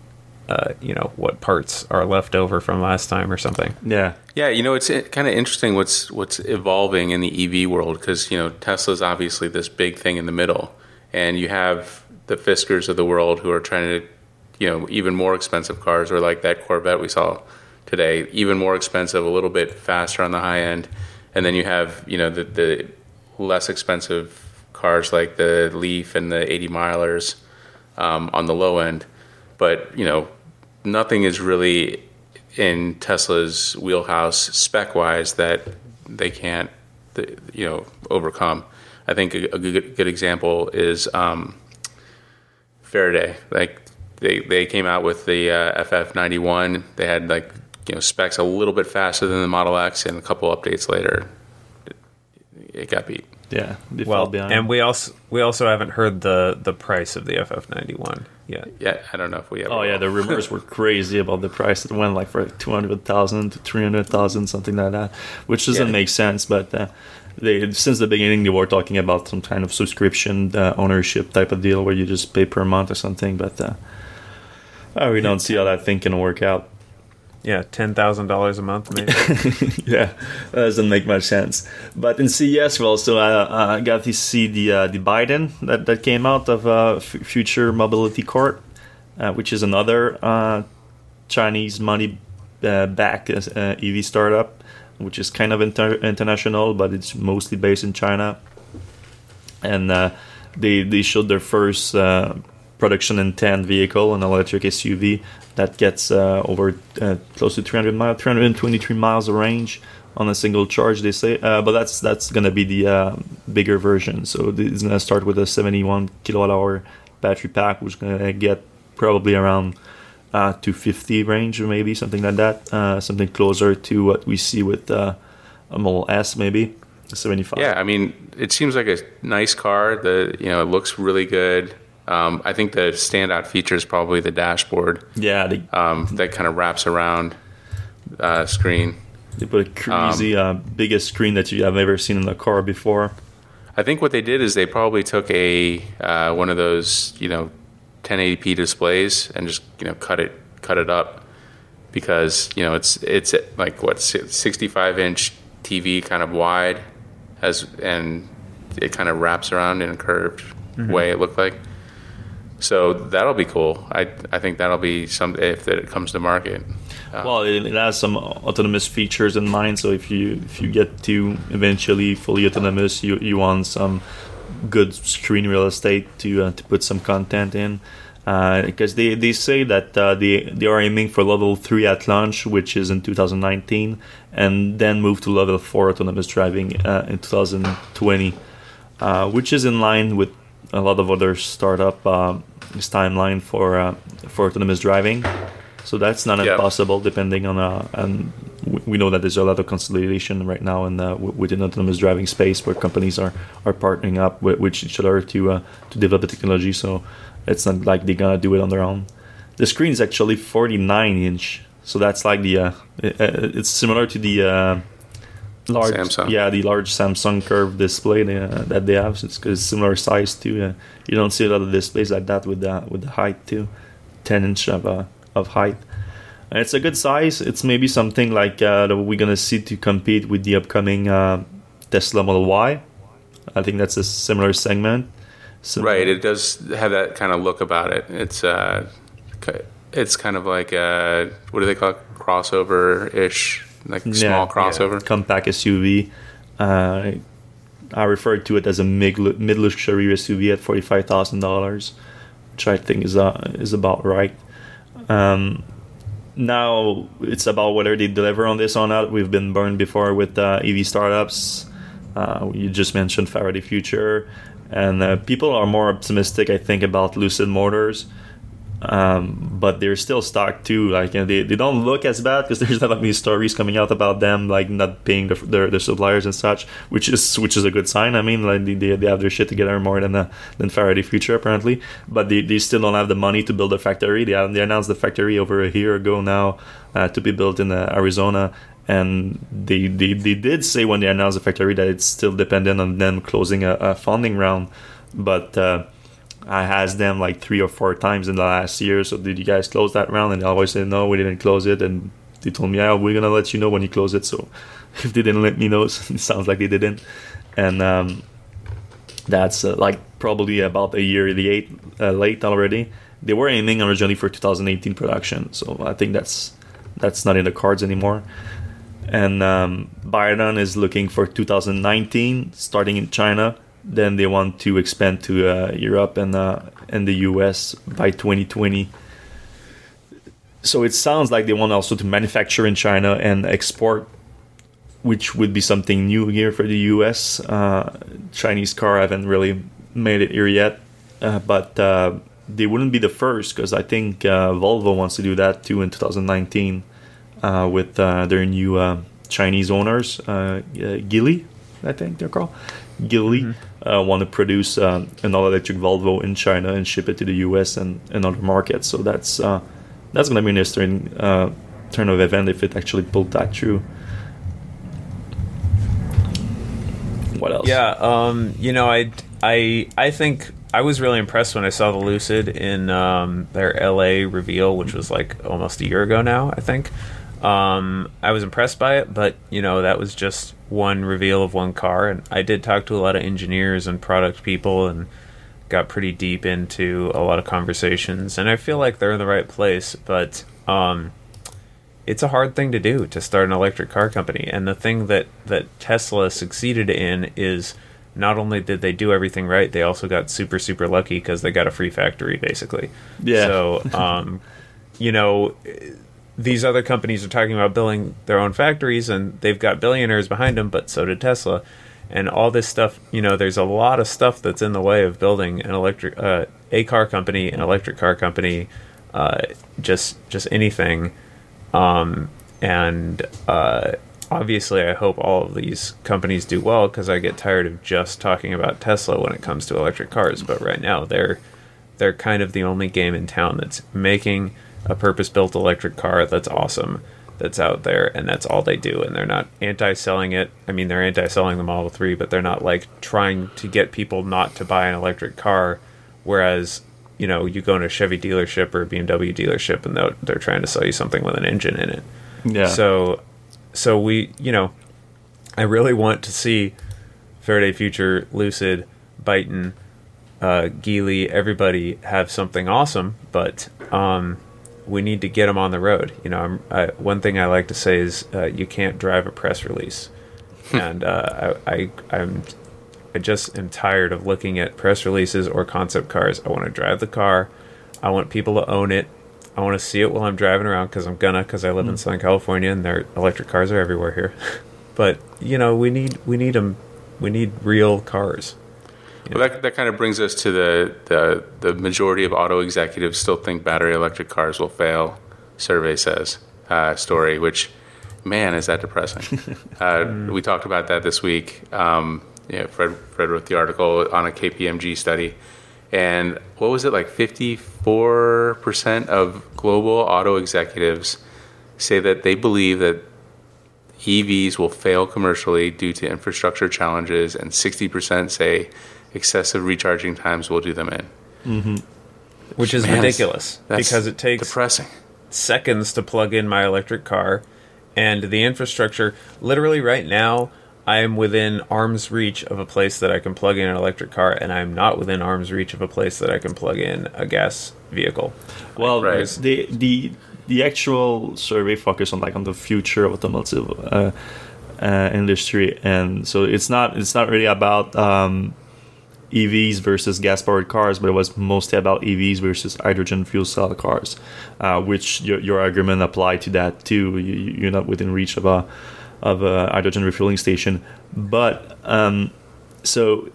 uh, you know, what parts are left over from last time or something. Yeah. Yeah, you know, it's kind of interesting what's what's evolving in the E V world because, you know, Tesla's obviously this big thing in the middle. And you have the Fiskars of the world who are trying to, you know, even more expensive cars, or like that Corvette we saw today, even more expensive, a little bit faster on the high end. And then you have, you know, the, the less expensive cars like the Leaf and the eighty milers um, on the low end. But, you know, nothing is really in Tesla's wheelhouse spec-wise that they can't, you know, overcome. I think a, a good, good example is um, Faraday. Like they, they came out with the uh, F F ninety-one. They had like, you know, specs a little bit faster than the Model X, and a couple updates later, it, it got beat. Yeah. They Well, fell behind. and we also we also haven't heard the the price of the F F ninety-one yet. Yeah, I don't know if we ever. Oh yeah, will. the rumors were crazy about the price. It went like for two hundred thousand to three hundred thousand, something like that, which doesn't Yeah. make sense. But uh, they since the beginning they were talking about some kind of subscription uh, ownership type of deal where you just pay per month or something. But uh, oh, we don't see how that thing can work out. Yeah, ten thousand dollars a month, maybe. Yeah, that doesn't make much sense. But in C E S, we also uh, uh, got to see the uh, the Biden that, that came out of uh, F- Future Mobility Corp, uh, which is another uh, Chinese money uh, backed uh, E V startup, which is kind of inter- international, but it's mostly based in China. And uh, they they showed their first uh, production intent vehicle, an electric S U V that gets uh, over uh, close to three hundred miles, three hundred twenty-three miles of range on a single charge, they say. Uh, but that's that's going to be the uh, bigger version. So it's going to start with a seventy-one kilowatt hour battery pack, which is going to get probably around uh, two fifty range, or maybe something like that. Uh, something closer to what we see with uh, a Model S, maybe seventy-five. Yeah, I mean, it seems like a nice car. The you know, it looks really good. Um, I think the standout feature is probably the dashboard. Yeah, they, um, that kind of wraps around uh, screen. they put a crazy, Um, uh, biggest screen that you have ever seen in a car before. I think what they did is they probably took a uh, one of those you know ten eighty p displays and just you know cut it cut it up, because you know it's it's like what sixty-five inch T V kind of wide, as and it kind of wraps around in a curved mm-hmm. way. It looked like. So that'll be cool. I I think that'll be some if it comes to market. Uh, Well, it, it has some autonomous features in mind. So if you if you get to eventually fully autonomous, you, you want some good screen real estate to uh, to put some content in, because uh, they, they say that uh, they they are aiming for level three at launch, which is in two thousand nineteen, and then move to level four autonomous driving uh, in two thousand twenty, uh, which is in line with a lot of other startup um, timeline for uh, for autonomous driving. So that's not yeah. impossible, depending on uh, and we know that there's a lot of consolidation right now in the within autonomous driving space, where companies are, are partnering up with, with each other to uh, to develop the technology. So it's not like they're gonna do it on their own. The screen is actually forty-nine inch, so that's like the uh, it, it's similar to the uh, large Samsung. yeah the large Samsung curved display they, uh, that they have. So it's, it's similar size too. Uh, you don't see a lot of displays like that with the with the height too, ten inch of uh, of height. And it's a good size. It's maybe something like uh, that we're gonna see to compete with the upcoming uh, Tesla Model Y. I think that's a similar segment. So, right, it does have that kind of look about it. It's uh, it's kind of like a, what do they call it? Crossover-ish, like yeah, small crossover. Yeah, compact S U V. Uh, I refer to it as a mid mid-luxury S U V at forty-five thousand dollars, which I think is uh, is about right. Um, now it's about whether they deliver on this or not. We've been burned before with uh, E V startups. Uh, you just mentioned Faraday Future, and uh, people are more optimistic, I think, about Lucid Motors. Um, but they're still stock too. Like, you know, they they don't look as bad because there's not many stories coming out about them like not paying the, their their suppliers and such, which is which is a good sign. I mean, like they they have their shit together more than uh, than Faraday Future apparently, but they, they still don't have the money to build a factory. They they announced the factory over a year ago now uh, to be built in uh, Arizona, and they, they they did say when they announced the factory that it's still dependent on them closing a, a funding round, but. Uh, I asked them like three or four times in the last year, so did you guys close that round? And they always said, no, we didn't close it. And they told me, yeah, we're going to let you know when you close it. So if they didn't let me know, it sounds like they didn't. And um, that's uh, like probably about a year late, uh, late already. They were aiming originally for two thousand eighteen production. So I think that's that's not in the cards anymore. And um, Byton is looking for two thousand nineteen, starting in China. Then they want to expand to uh, Europe and uh, and the U S by twenty twenty. So it sounds like they want also to manufacture in China and export, which would be something new here for the U S. Uh, Chinese car haven't really made it here yet, uh, but uh, they wouldn't be the first, because I think uh, Volvo wants to do that too in two thousand nineteen uh, with uh, their new uh, Chinese owners, uh, uh, Geely, I think they're called. Geely mm-hmm. uh, want to produce uh, an all-electric Volvo in China and ship it to the U S and, and other markets. So that's uh, that's going to be an interesting uh, turn of event if it actually pulled that through. What else? Yeah, um, you know, I, I, I think I was really impressed when I saw the Lucid in um, their L A reveal, which was like almost a year ago now, I think. Um, I was impressed by it, but, you know, that was just one reveal of one car. And I did talk to a lot of engineers and product people and got pretty deep into a lot of conversations. And I feel like they're in the right place, but um, it's a hard thing to do, to start an electric car company. And the thing that, that Tesla succeeded in is not only did they do everything right, they also got super, super lucky because they got a free factory, basically. Yeah. So, um, you know... These other companies are talking about building their own factories, and they've got billionaires behind them, but so did Tesla. And all this stuff, you know, there's a lot of stuff that's in the way of building an electric, uh, a car company, an electric car company, uh, just just anything. Um, and uh, obviously, I hope all of these companies do well, because I get tired of just talking about Tesla when it comes to electric cars. But right now, they're they're kind of the only game in town that's making a purpose-built electric car that's awesome, that's out there, and that's all they do. And they're not anti-selling it. I mean, they're anti-selling the Model three, but they're not like trying to get people not to buy an electric car, whereas, you know, you go in a Chevy dealership or a B M W dealership and they're, they're trying to sell you something with an engine in it. Yeah. So, so we, you know, I really want to see Faraday Future, Lucid, Byton, uh, Geely, everybody have something awesome, but um, we need to get them on the road. You know, I'm, I, one thing I like to say is uh, you can't drive a press release, and uh, I, I, I'm, I just am tired of looking at press releases or concept cars. I want to drive the car. I want people to own it. I want to see it while I'm driving around, because I'm gonna, because I live mm. in Southern California and their electric cars are everywhere here. But you know, we need we need them. We need real cars. Well, that that kind of brings us to the, the the majority of auto executives still think battery electric cars will fail. Survey says uh, story, which, man, is that depressing. uh, mm. We talked about that this week. Um, yeah, Fred Fred wrote the article on a K P M G study, and what was it, like fifty-four percent of global auto executives say that they believe that E Vs will fail commercially due to infrastructure challenges, and sixty percent say excessive recharging times will do them in. Mm-hmm. Which is Man, ridiculous, because it takes depressing. seconds to plug in my electric car, and the infrastructure, literally right now, I am within arm's reach of a place that I can plug in an electric car, and I'm not within arm's reach of a place that I can plug in a gas vehicle. Well, right. the the the actual survey focus on like on the future of automotive uh, uh, industry, and so it's not it's not really about um, E Vs versus gas-powered cars, but it was mostly about E Vs versus hydrogen fuel cell cars, uh, which your, your argument applied to that too. You, you're not within reach of a of a hydrogen refueling station, but um, so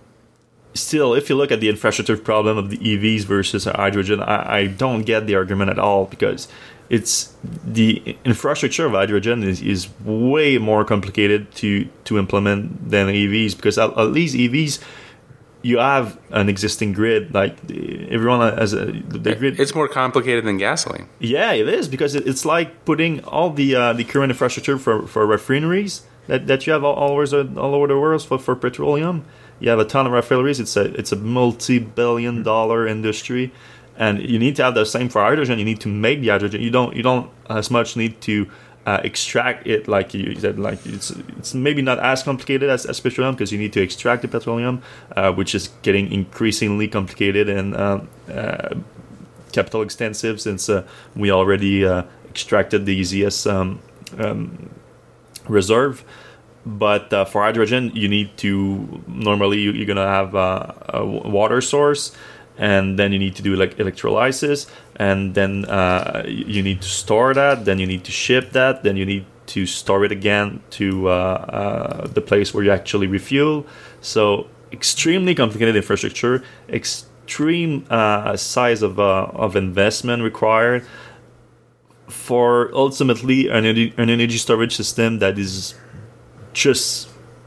still, if you look at the infrastructure problem of the E Vs versus hydrogen, I, I don't get the argument at all, because it's the infrastructure of hydrogen is, is way more complicated to to implement than E Vs, because at, at least E Vs, you have an existing grid. Like everyone has a the grid. It's more complicated than gasoline. Yeah, it is, because it, it's like putting all the uh, the current infrastructure for, for refineries that, that you have all, all over the, all over the world for, for petroleum. you have a ton of refineries. It's a it's a multi-billion dollar industry, and you need to have the same for hydrogen. You need to make the hydrogen. You don't you don't as much need to uh, extract it like you said. Like it's it's maybe not as complicated as, as petroleum, because you need to extract the petroleum, uh, which is getting increasingly complicated and uh, uh, capital extensive, since uh, we already uh, extracted the easiest um, um, reserve. But uh, for hydrogen, you need to normally you, you're gonna have uh, a water source, and then you need to do like electrolysis, and then uh, you need to store that, then you need to ship that, then you need to store it again to uh, uh, the place where you actually refuel. So extremely complicated infrastructure, extreme uh, size of uh, of investment required for ultimately an, an energy storage system that is just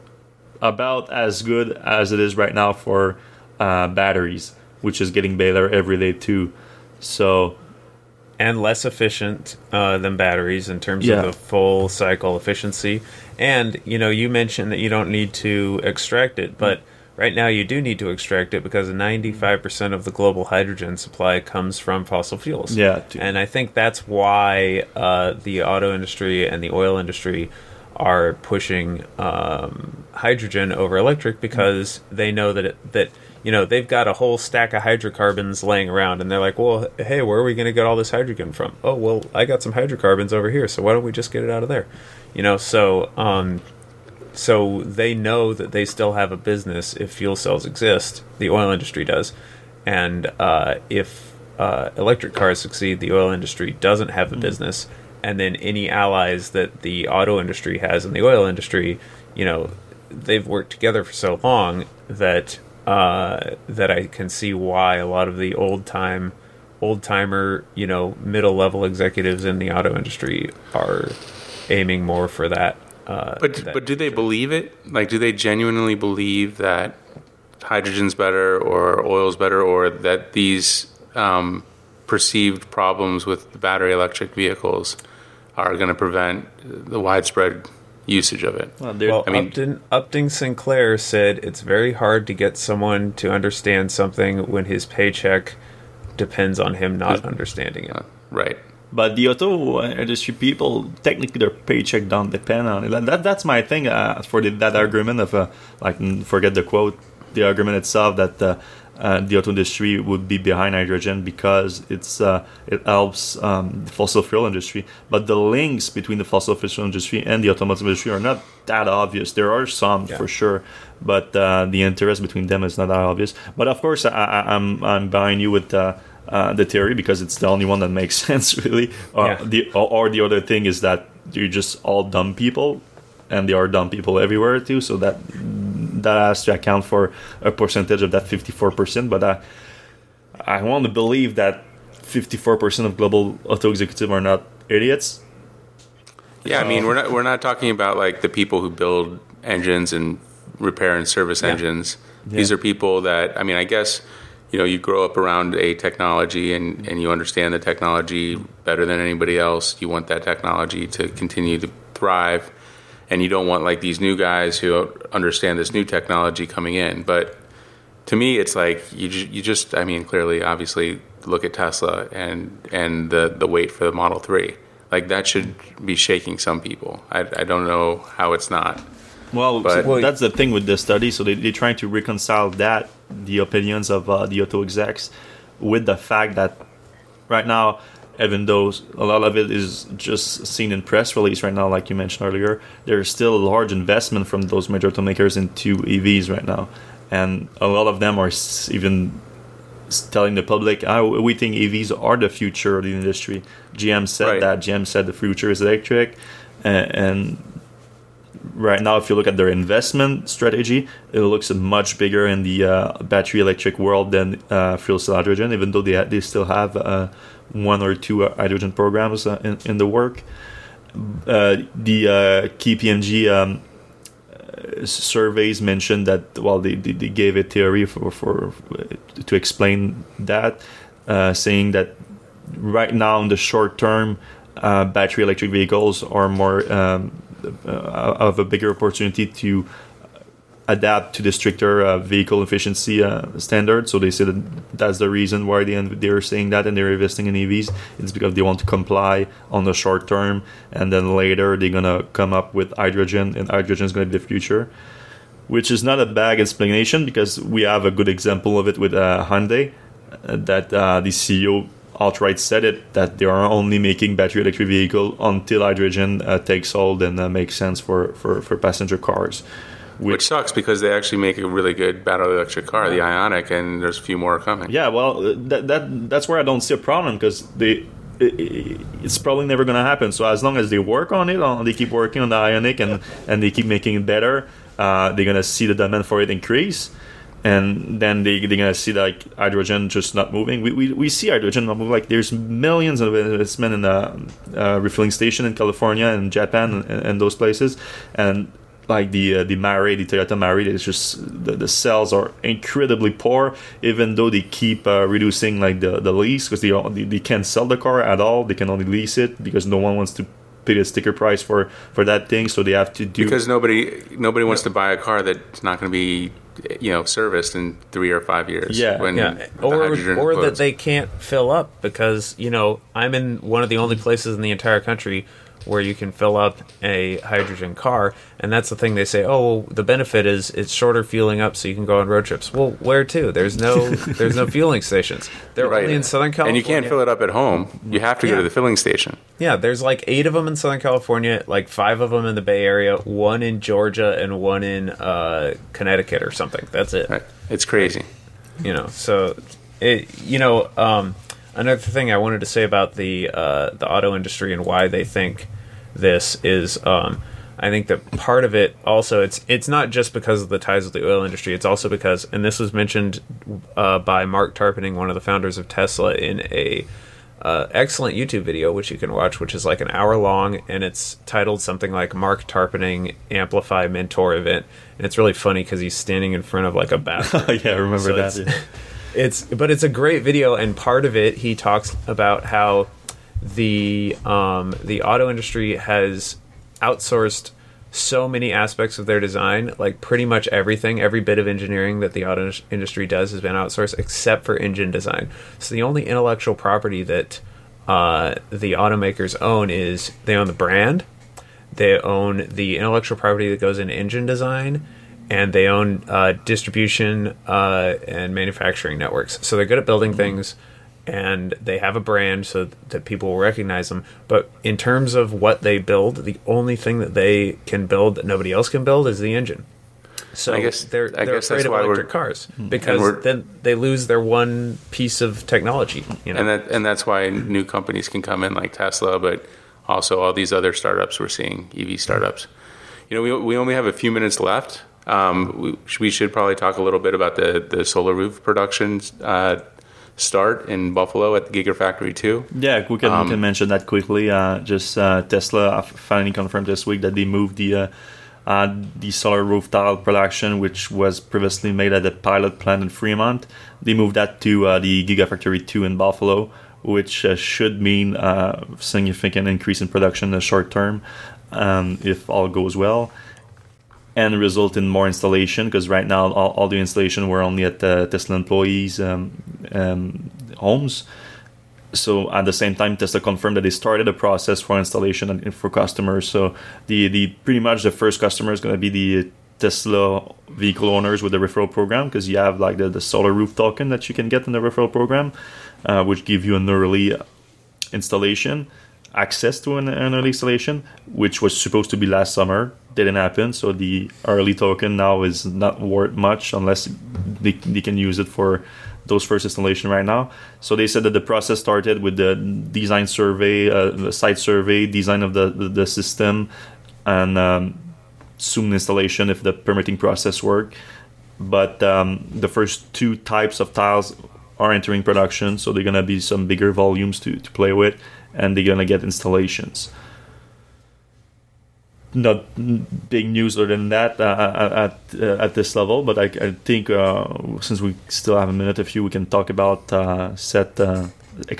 about as good as it is right now for uh, batteries, which is getting better every day too. So, and less efficient uh, than batteries in terms yeah. of the full cycle efficiency. And you know, you mentioned that you don't need to extract it, but right now you do need to extract it because ninety-five percent of the global hydrogen supply comes from fossil fuels. Yeah, too. And I think that's why uh, the auto industry and the oil industry are pushing um, hydrogen over electric, because they know that it, that you know they've got a whole stack of hydrocarbons laying around, and they're like, well, hey, where are we going to get all this hydrogen from? Oh, well, I got some hydrocarbons over here, so why don't we just get it out of there? You know, so um, so they know that they still have a business if fuel cells exist. The oil industry does, and uh, if uh, electric cars succeed, the oil industry doesn't have a business. And then any allies that the auto industry has in the oil industry, you know, they've worked together for so long that uh, that I can see why a lot of the old time, old timer, you know, middle level executives in the auto industry are aiming more for that. Uh, but that but do they believe it? Like, do they genuinely believe that hydrogen's better or oil's better, or that these um, perceived problems with battery electric vehicles are going to prevent the widespread usage of it? Well, Well, I mean- Upton, Upton Sinclair said it's very hard to get someone to understand something when his paycheck depends on him not understanding it. Right. But the auto industry people, technically their paycheck don't depend on it. That, that that's my thing uh, for the, that argument of uh, like forget the quote, the argument itself that uh, uh, the auto industry would be behind hydrogen because it's uh, it helps um, the fossil fuel industry. But the links between the fossil fuel industry and the automotive industry are not that obvious. There are some Yeah. for sure, but uh, the interest between them is not that obvious. But of course, I, I, I'm I'm buying you with. Uh, Uh, the theory, because it's the only one that makes sense, really. Or, Yeah. the, or, or the other thing is that you're just all dumb people, and there are dumb people everywhere too. So that that has to account for a percentage of that fifty-four percent. But I I want to believe that fifty-four percent of global auto executives are not idiots. Yeah, I mean, we're not we're not talking about like the people who build engines and repair and service Yeah. engines. Yeah. These are people that, I mean, I guess, you know, you grow up around a technology and, and you understand the technology better than anybody else. You want that technology to continue to thrive, and you don't want like these new guys who understand this new technology coming in. But to me, it's like you ju- you just, I mean, clearly, obviously, look at Tesla and and the, the wait for the Model three. Like, that should be shaking some people. I, I don't know how it's not. Well, But- so that's the thing with the study. So they, they're trying to reconcile that, the opinions of uh, the auto execs, with the fact that right now, even though a lot of it is just seen in press release right now, like you mentioned earlier, there's still a large investment from those major automakers into E Vs right now. And a lot of them are s- even s- telling the public, oh, we think E Vs are the future of the industry. G M said Right. that. G M said the future is electric. And, and right now, if you look at their investment strategy, it looks much bigger in the uh, battery electric world than uh, fuel cell hydrogen, even though they, ha- they still have uh, one or two uh, hydrogen programs uh, in, in the work. Uh, the uh, K P M G um, uh, surveys mentioned that, well, they, they, they gave a theory for, for to explain that, uh, saying that right now in the short term, uh, battery electric vehicles are more um, uh, of a bigger opportunity to adapt to the stricter uh, vehicle efficiency uh, standard. So they said that that's the reason why they they're saying that and they're investing in E Vs. It's because they want to comply on the short term, and then later they're gonna come up with hydrogen, and hydrogen is gonna be the future, which is not a bad explanation because we have a good example of it with uh, Hyundai. Uh, that uh, the C E O outright said it, that they are only making battery electric vehicle until hydrogen uh, takes hold and uh, makes sense for, for, for passenger cars. Which, Which sucks because they actually make a really good battery electric car, the Ioniq, and there's a few more coming. Yeah, well, that that that's where I don't see a problem because they it, it's probably never going to happen. So as long as they work on it, on, they keep working on the Ioniq and, and they keep making it better, uh, they're going to see the demand for it increase. And then they, they're going to see like hydrogen just not moving. We, we we see hydrogen not moving. Like there's millions of investment in the uh, refueling station in California and Japan and, and those places. And like the uh, the Mare, the Toyota Mare, it's just the, the cells are incredibly poor. Even though they keep uh, reducing like the, the lease because they, they they can't sell the car at all. They can only lease it because no one wants to pay the sticker price for, for that thing. So they have to do because nobody nobody wants to buy a car that's not going to be, you know, serviced in three or five years. Yeah, when yeah. Or or that they can't fill up because, you know, I'm in one of the only places in the entire country where you can fill up a hydrogen car, and that's the thing they say, oh, well, the benefit is it's shorter fueling up so you can go on road trips. Well, where to? There's no there's no fueling stations. They're right. only in Southern California. And you can't fill it up at home. You have to yeah. go to the filling station. Yeah, there's like eight of them in Southern California, like five of them in the Bay Area, one in Georgia, and one in uh, Connecticut or something. That's it. Right. It's crazy. You know, so, it, you know, um, another thing I wanted to say about the uh, the auto industry and why they think this is, um, I think that part of it also, it's it's not just because of the ties with the oil industry, it's also because, and this was mentioned uh, by Mark Tarpenning, one of the founders of Tesla, in a uh, excellent YouTube video, which you can watch, which is like an hour long, and it's titled something like Mark Tarpenning Amplify Mentor Event, and it's really funny because he's standing in front of like a bathroom. Yeah, I remember so that. It's, yeah. it's but it's a great video, and part of it he talks about how the um, the auto industry has outsourced so many aspects of their design, like pretty much everything, every bit of engineering that the auto industry does has been outsourced except for engine design. So the only intellectual property that uh, the automakers own is they own the brand, they own the intellectual property that goes in engine design, and they own uh, distribution uh, and manufacturing networks. So they're good at building things, and they have a brand so that people will recognize them. But in terms of what they build, the only thing that they can build that nobody else can build is the engine. So I guess, they're, I they're guess afraid that's of why electric we're, cars because then they lose their one piece of technology. You know? And that and that's why new companies can come in like Tesla, but also all these other startups we're seeing, E V startups. You know, we we only have a few minutes left. Um, we, we should probably talk a little bit about the, the Solar Roof production uh, start in Buffalo at the Gigafactory two. Yeah, we can, um, we can mention that quickly. Uh, just uh, Tesla finally confirmed this week that they moved the uh, uh, the solar roof tile production, which was previously made at the pilot plant in Fremont. They moved that to uh, the Gigafactory two in Buffalo, which uh, should mean uh, significant increase in production in the short term, um, if all goes well, and result in more installation, because right now all, all the installation were only at the Tesla employees' um, um, homes. So at the same time, Tesla confirmed that they started a process for installation and for customers. So the, the pretty much the first customer is going to be the Tesla vehicle owners with the referral program, because you have like the, the solar roof token that you can get in the referral program, uh, which give you an early installation, access to an, an early installation, which was supposed to be last summer. Didn't happen, so the early token now is not worth much unless they, they can use it for those first installation right now. So they said that the process started with the design survey, uh, the site survey, design of the, the, the system, and um, soon installation if the permitting process work. But um, the first two types of tiles are entering production, so they're going to be some bigger volumes to, to play with, and they're going to get installations. Not big news other than that uh, at uh, at this level, but I, I think uh, since we still have a minute or few, we can talk about uh, set uh,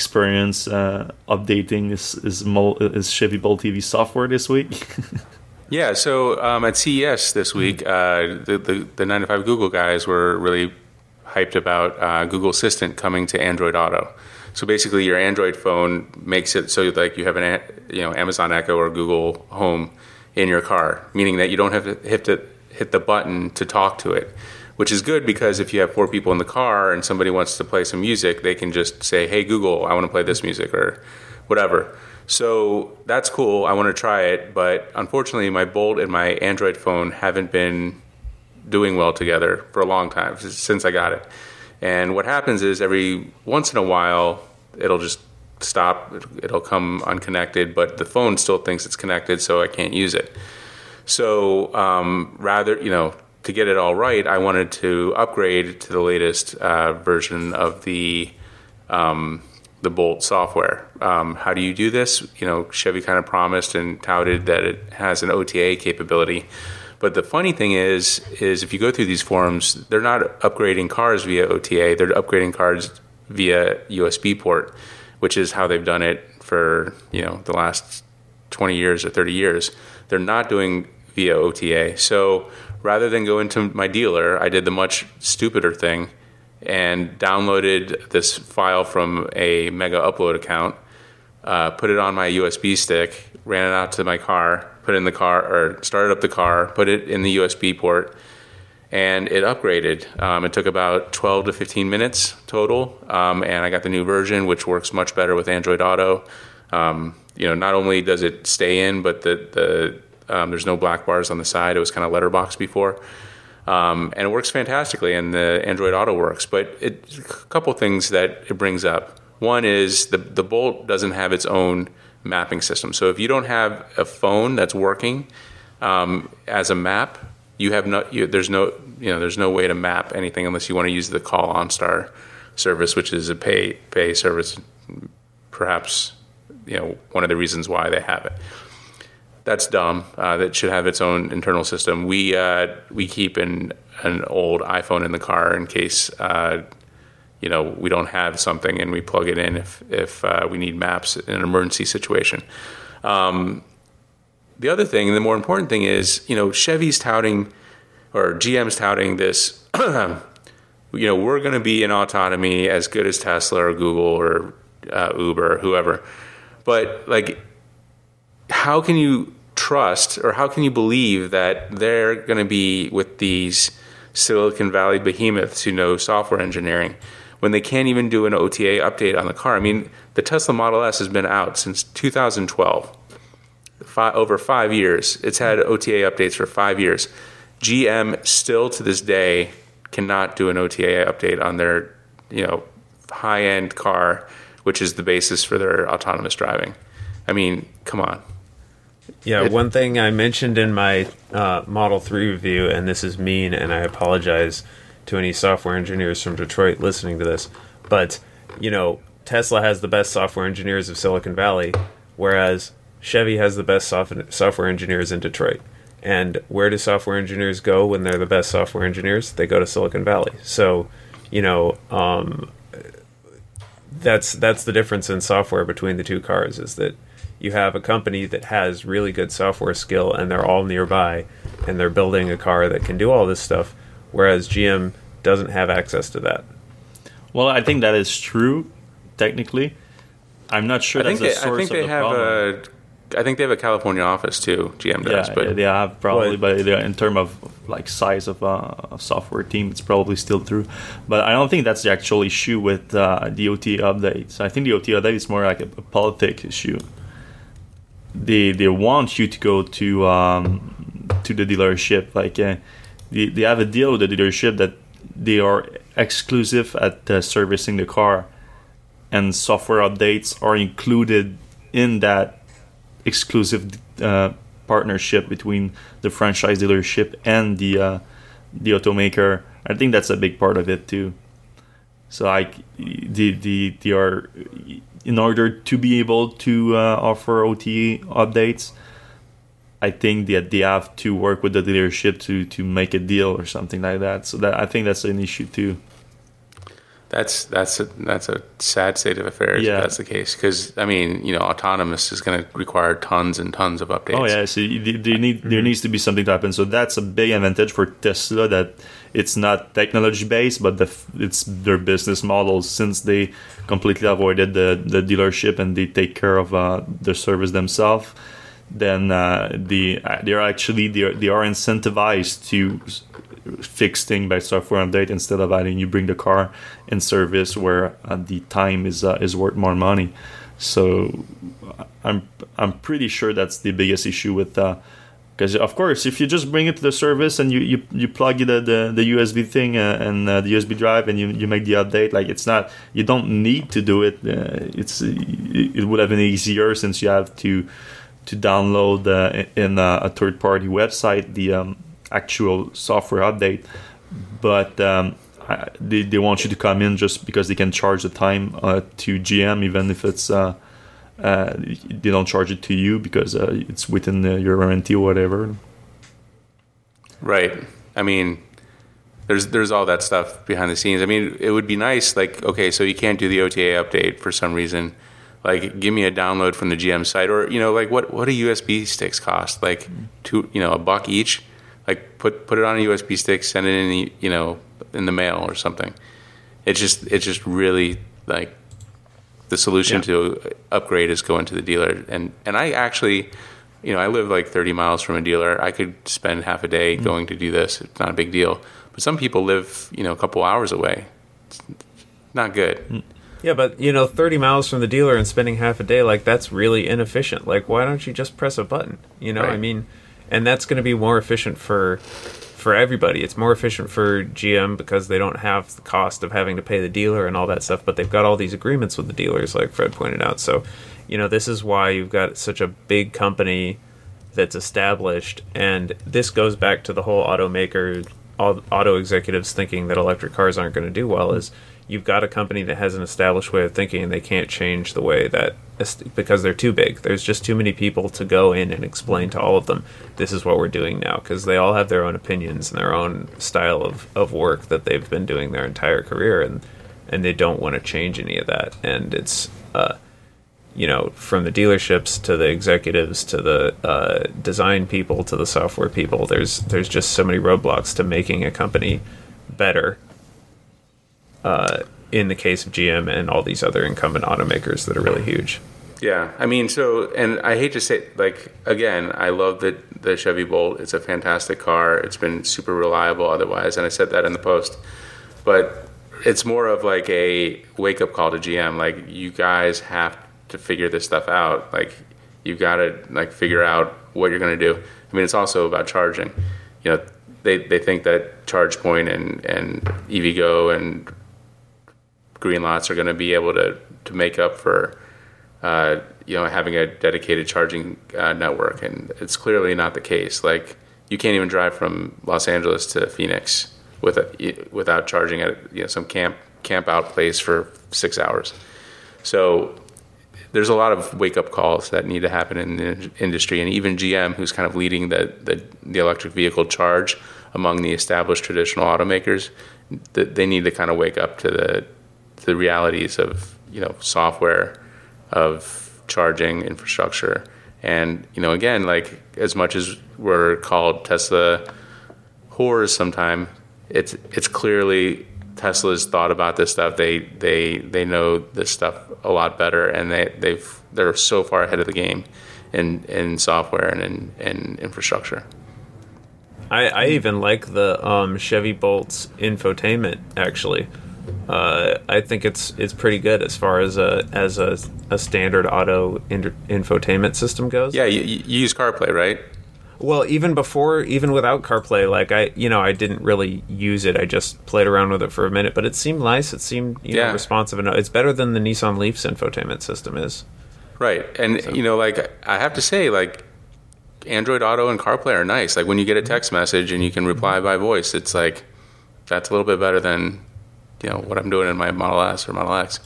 experience uh, updating his his, Mol- his Chevy Bolt E V software this week. Yeah, so um, at C E S this week, uh, the, the the nine to five Google guys were really hyped about uh, Google Assistant coming to Android Auto. So basically, your Android phone makes it so like you have an you know Amazon Echo or Google Home in your car, meaning that you don't have to hit the hit the button to talk to it, which is good because if you have four people in the car and somebody wants to play some music, they can just say, "Hey Google, I want to play this music," or whatever. So that's cool. I want to try it, but unfortunately, my Bolt and my Android phone haven't been doing well together for a long time since I got it. And what happens is every once in a while, it'll just stop. It'll come unconnected, but the phone still thinks it's connected, so I can't use it. So um, rather, you know, to get it all right, I wanted to upgrade to the latest uh, version of the um, the Bolt software. Um, how do you do this? You know, Chevy kind of promised and touted that it has an O T A capability. But the funny thing is, is if you go through these forums, they're not upgrading cars via O T A. They're upgrading cars via U S B port, which is how they've done it for, you know, the last twenty years or thirty years. They're not doing via O T A. So rather than go into my dealer, I did the much stupider thing and downloaded this file from a Mega Upload account, uh, put it on my U S B stick, ran it out to my car, put it in the car, or started up the car, put it in the U S B port, and it upgraded. Um, it took about twelve to fifteen minutes total, um, and I got the new version, which works much better with Android Auto. Um, you know, not only does it stay in, but the the um, there's no black bars on the side. It was kind of letterbox before. Um, and it works fantastically, and the Android Auto works. But it, a couple things that it brings up. One is the the Bolt doesn't have its own mapping system. So if you don't have a phone that's working um, as a map, you have no. You, there's no you know there's no way to map anything unless you want to use the Call OnStar service, which is a pay pay service. Perhaps you know one of the reasons why they have it. That's dumb. Uh, that should have its own internal system. We uh, we keep an an old iPhone in the car in case uh, you know we don't have something, and we plug it in if if uh, we need maps in an emergency situation. Um, the other thing, and the more important thing, is you know Chevy's touting or G M's touting this. you know we're going to be in autonomy as good as Tesla or Google or uh, Uber or whoever, but like. How can you trust or how can you believe that they're going to be with these Silicon Valley behemoths who know software engineering when they can't even do an O T A update on the car? I mean, the Tesla Model S has been out since two thousand twelve, five, over five years. It's had O T A updates for five years. G M still to this day cannot do an O T A update on their, you know, high-end car, which is the basis for their autonomous driving. I mean, come on. Yeah, one thing I mentioned in my uh, Model three review, and this is mean, and I apologize to any software engineers from Detroit listening to this, but, you know, Tesla has the best software engineers of Silicon Valley, whereas Chevy has the best soft- software engineers in Detroit. And where do software engineers go when they're the best software engineers? They go to Silicon Valley. So, you know, um, that's that's the difference in software between the two cars, is that you have a company that has really good software skill and they're all nearby and they're building a car that can do all this stuff, whereas G M doesn't have access to that. Well, I think that is true, technically. I'm not sure I think that's they, the source I think of they the have problem. a, I think they have a California office too, G M does. Yeah, but they have probably, But- but they're- in terms of like size of uh, a software team, it's probably still true. But I don't think that's the actual issue with uh, the O T A updates. I think the O T A update is more like a, a politic issue. They they want you to go to um, to the dealership. Like uh, they they have a deal with the dealership that they are exclusive at uh, servicing the car, and software updates are included in that exclusive uh, partnership between the franchise dealership and the uh, the automaker. I think that's a big part of it too. So I the the they are. In order to be able to uh, offer O T A updates, I think that they have to work with the dealership to, to make a deal or something like that. So that I think that's an issue too. That's that's a, that's a sad state of affairs Yeah. if that's the case. Because I mean, you know, autonomous is going to require tons and tons of updates. Oh yeah, so you- they need, there needs to be something to happen. So that's a big advantage for Tesla, that it's not technology based, but the, f- it's their business model, since they completely avoided the, the dealership and they take care of uh, the service themselves. Then uh, the they're actually they are, they are incentivized to fix things by software update, instead of having you bring the car in service where uh, the time is uh, is worth more money. So I'm I'm pretty sure that's the biggest issue with, because uh, of course if you just bring it to the service and you, you, you plug the, the the U S B thing uh, and uh, the U S B drive and you, you make the update, like it's not, you don't need to do it. Uh, it's it would have been easier, since you have to to download uh, in a, a third party website the um, actual software update, but um, I, they, they want you to come in just because they can charge the time uh, to G M, even if it's uh, uh, they don't charge it to you because uh, it's within the, your warranty or whatever. Right. I mean, there's there's all that stuff behind the scenes. I mean, it would be nice, like, okay, so you can't do the O T A update for some reason. Like, give me a download from the G M site, or you know, like what what do U S B sticks cost? Like, two, you know, a buck each. Like, put put it on a U S B stick, send it in, the, you know, in the mail or something. It's just it's just really like the solution Yeah. to upgrade is going to the dealer. And and I actually, you know, I live like thirty miles from a dealer. I could spend half a day Mm. going to do this. It's not a big deal. But some people live, you know, a couple hours away. It's not good. Mm. Yeah, but you know, thirty miles from the dealer and spending half a day, like that's really inefficient. Like, why don't you just press a button? You know, Right. I mean, and that's going to be more efficient for for everybody. It's more efficient for G M because they don't have the cost of having to pay the dealer and all that stuff, but they've got all these agreements with the dealers, like Fred pointed out. So, you know, this is why you've got such a big company that's established, and this goes back to the whole automaker, all auto executives thinking that electric cars aren't going to do well. Is you've got a company that has an established way of thinking, and they can't change the way that, because they're too big. There's just too many people to go in and explain to all of them, this is what we're doing now, because they all have their own opinions and their own style of, of work that they've been doing their entire career, and and they don't want to change any of that. And it's, uh, you know, from the dealerships to the executives to the uh, design people to the software people, there's there's just so many roadblocks to making a company better. Uh, in the case of G M and all these other incumbent automakers that are really huge. Yeah, I mean, so, and I hate to say, like, again, I love the, the Chevy Bolt. It's a fantastic car. It's been super reliable otherwise, and I said that in the post. But it's more of like a wake-up call to G M. Like, you guys have to figure this stuff out. Like, you've got to, like, figure out what you're going to do. I mean, it's also about charging. You know, they, they think that ChargePoint and, and EVgo and Greenlots are going to be able to, to make up for, uh, you know, having a dedicated charging uh, network, and it's clearly not the case. Like, you can't even drive from Los Angeles to Phoenix with a, without charging at, you know, some camp camp out place for six hours. So there's a lot of wake up calls that need to happen in the industry, and even G M, who's kind of leading the the, the electric vehicle charge among the established traditional automakers, they need to kind of wake up to the the realities of, you know, software, of charging infrastructure. And, you know, again, like, as much as we're called Tesla whores sometime, it's it's clearly Tesla's thought about this stuff. They they they know this stuff a lot better, and they they've they're so far ahead of the game in in software and in, in infrastructure. I, I even like the um, Chevy Bolt's infotainment, actually. Uh, I think it's it's pretty good as far as a as a, a standard auto inter- infotainment system goes. Yeah, you, you use CarPlay, right? Well, even before, even without CarPlay, like I, you know, I didn't really use it. I just played around with it for a minute, but it seemed nice. It seemed, you yeah. know, responsive enough. It's better than the Nissan Leaf's infotainment system is. Right, and so. you know, like, I have to say, like, Android Auto and CarPlay are nice. Like, when you get a text message and you can reply by voice, it's like, that's a little bit better than, you know, what I'm doing in my Model S or Model X.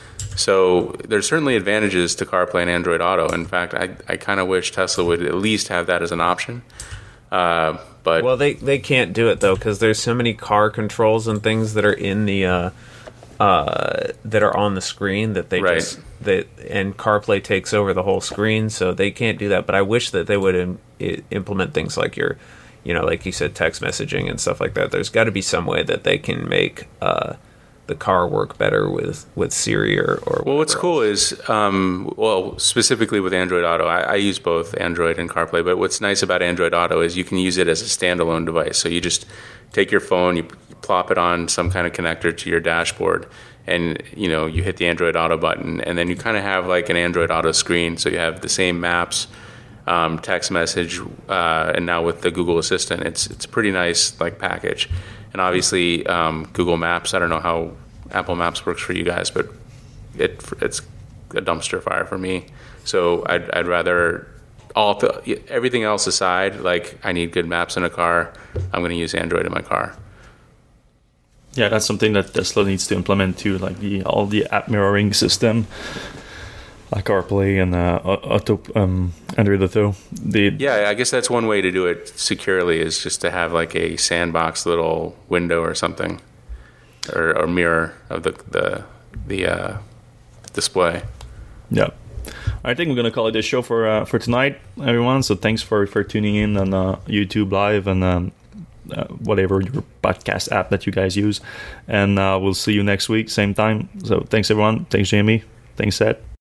So there's certainly advantages to CarPlay and Android Auto. In fact, I I kind of wish Tesla would at least have that as an option. Uh, but well, they they can't do it though, because there's so many car controls and things that are in the uh, uh, that are on the screen that they Right. just that and CarPlay takes over the whole screen, so they can't do that. But I wish that they would Im- i- implement things like your, you know, like you said, text messaging and stuff like that. There's got to be some way that they can make uh, the car work better with, with Siri or, or Well, what's whatever cool else. is, um, well, specifically with Android Auto, I, I use both Android and CarPlay, but what's nice about Android Auto is you can use it as a standalone device. So you just take your phone, you, you plop it on some kind of connector to your dashboard, and, you know, you hit the Android Auto button, and then you kind of have like an Android Auto screen. So you have the same maps, um, text message, uh, and now with the Google Assistant, it's it's a pretty nice like package. And obviously, um, Google Maps, I don't know how Apple Maps works for you guys, but it it's a dumpster fire for me. So I'd, I'd rather, all the, everything else aside, like I need good maps in a car, I'm going to use Android in my car. Yeah, that's something that Tesla needs to implement too, like the all the app mirroring system, like CarPlay and uh, Auto, um, Android Auto. They, Yeah, I guess that's one way to do it securely, is just to have like a sandbox little window or something, or, or mirror of the the the uh, display. yeah. I think we're gonna call it a show for uh, for tonight, everyone. So thanks for, for tuning in on uh, YouTube Live and um, uh, whatever your podcast app that you guys use, and uh, we'll see you next week, same time. So thanks everyone. Thanks Jamie. Thanks Seth.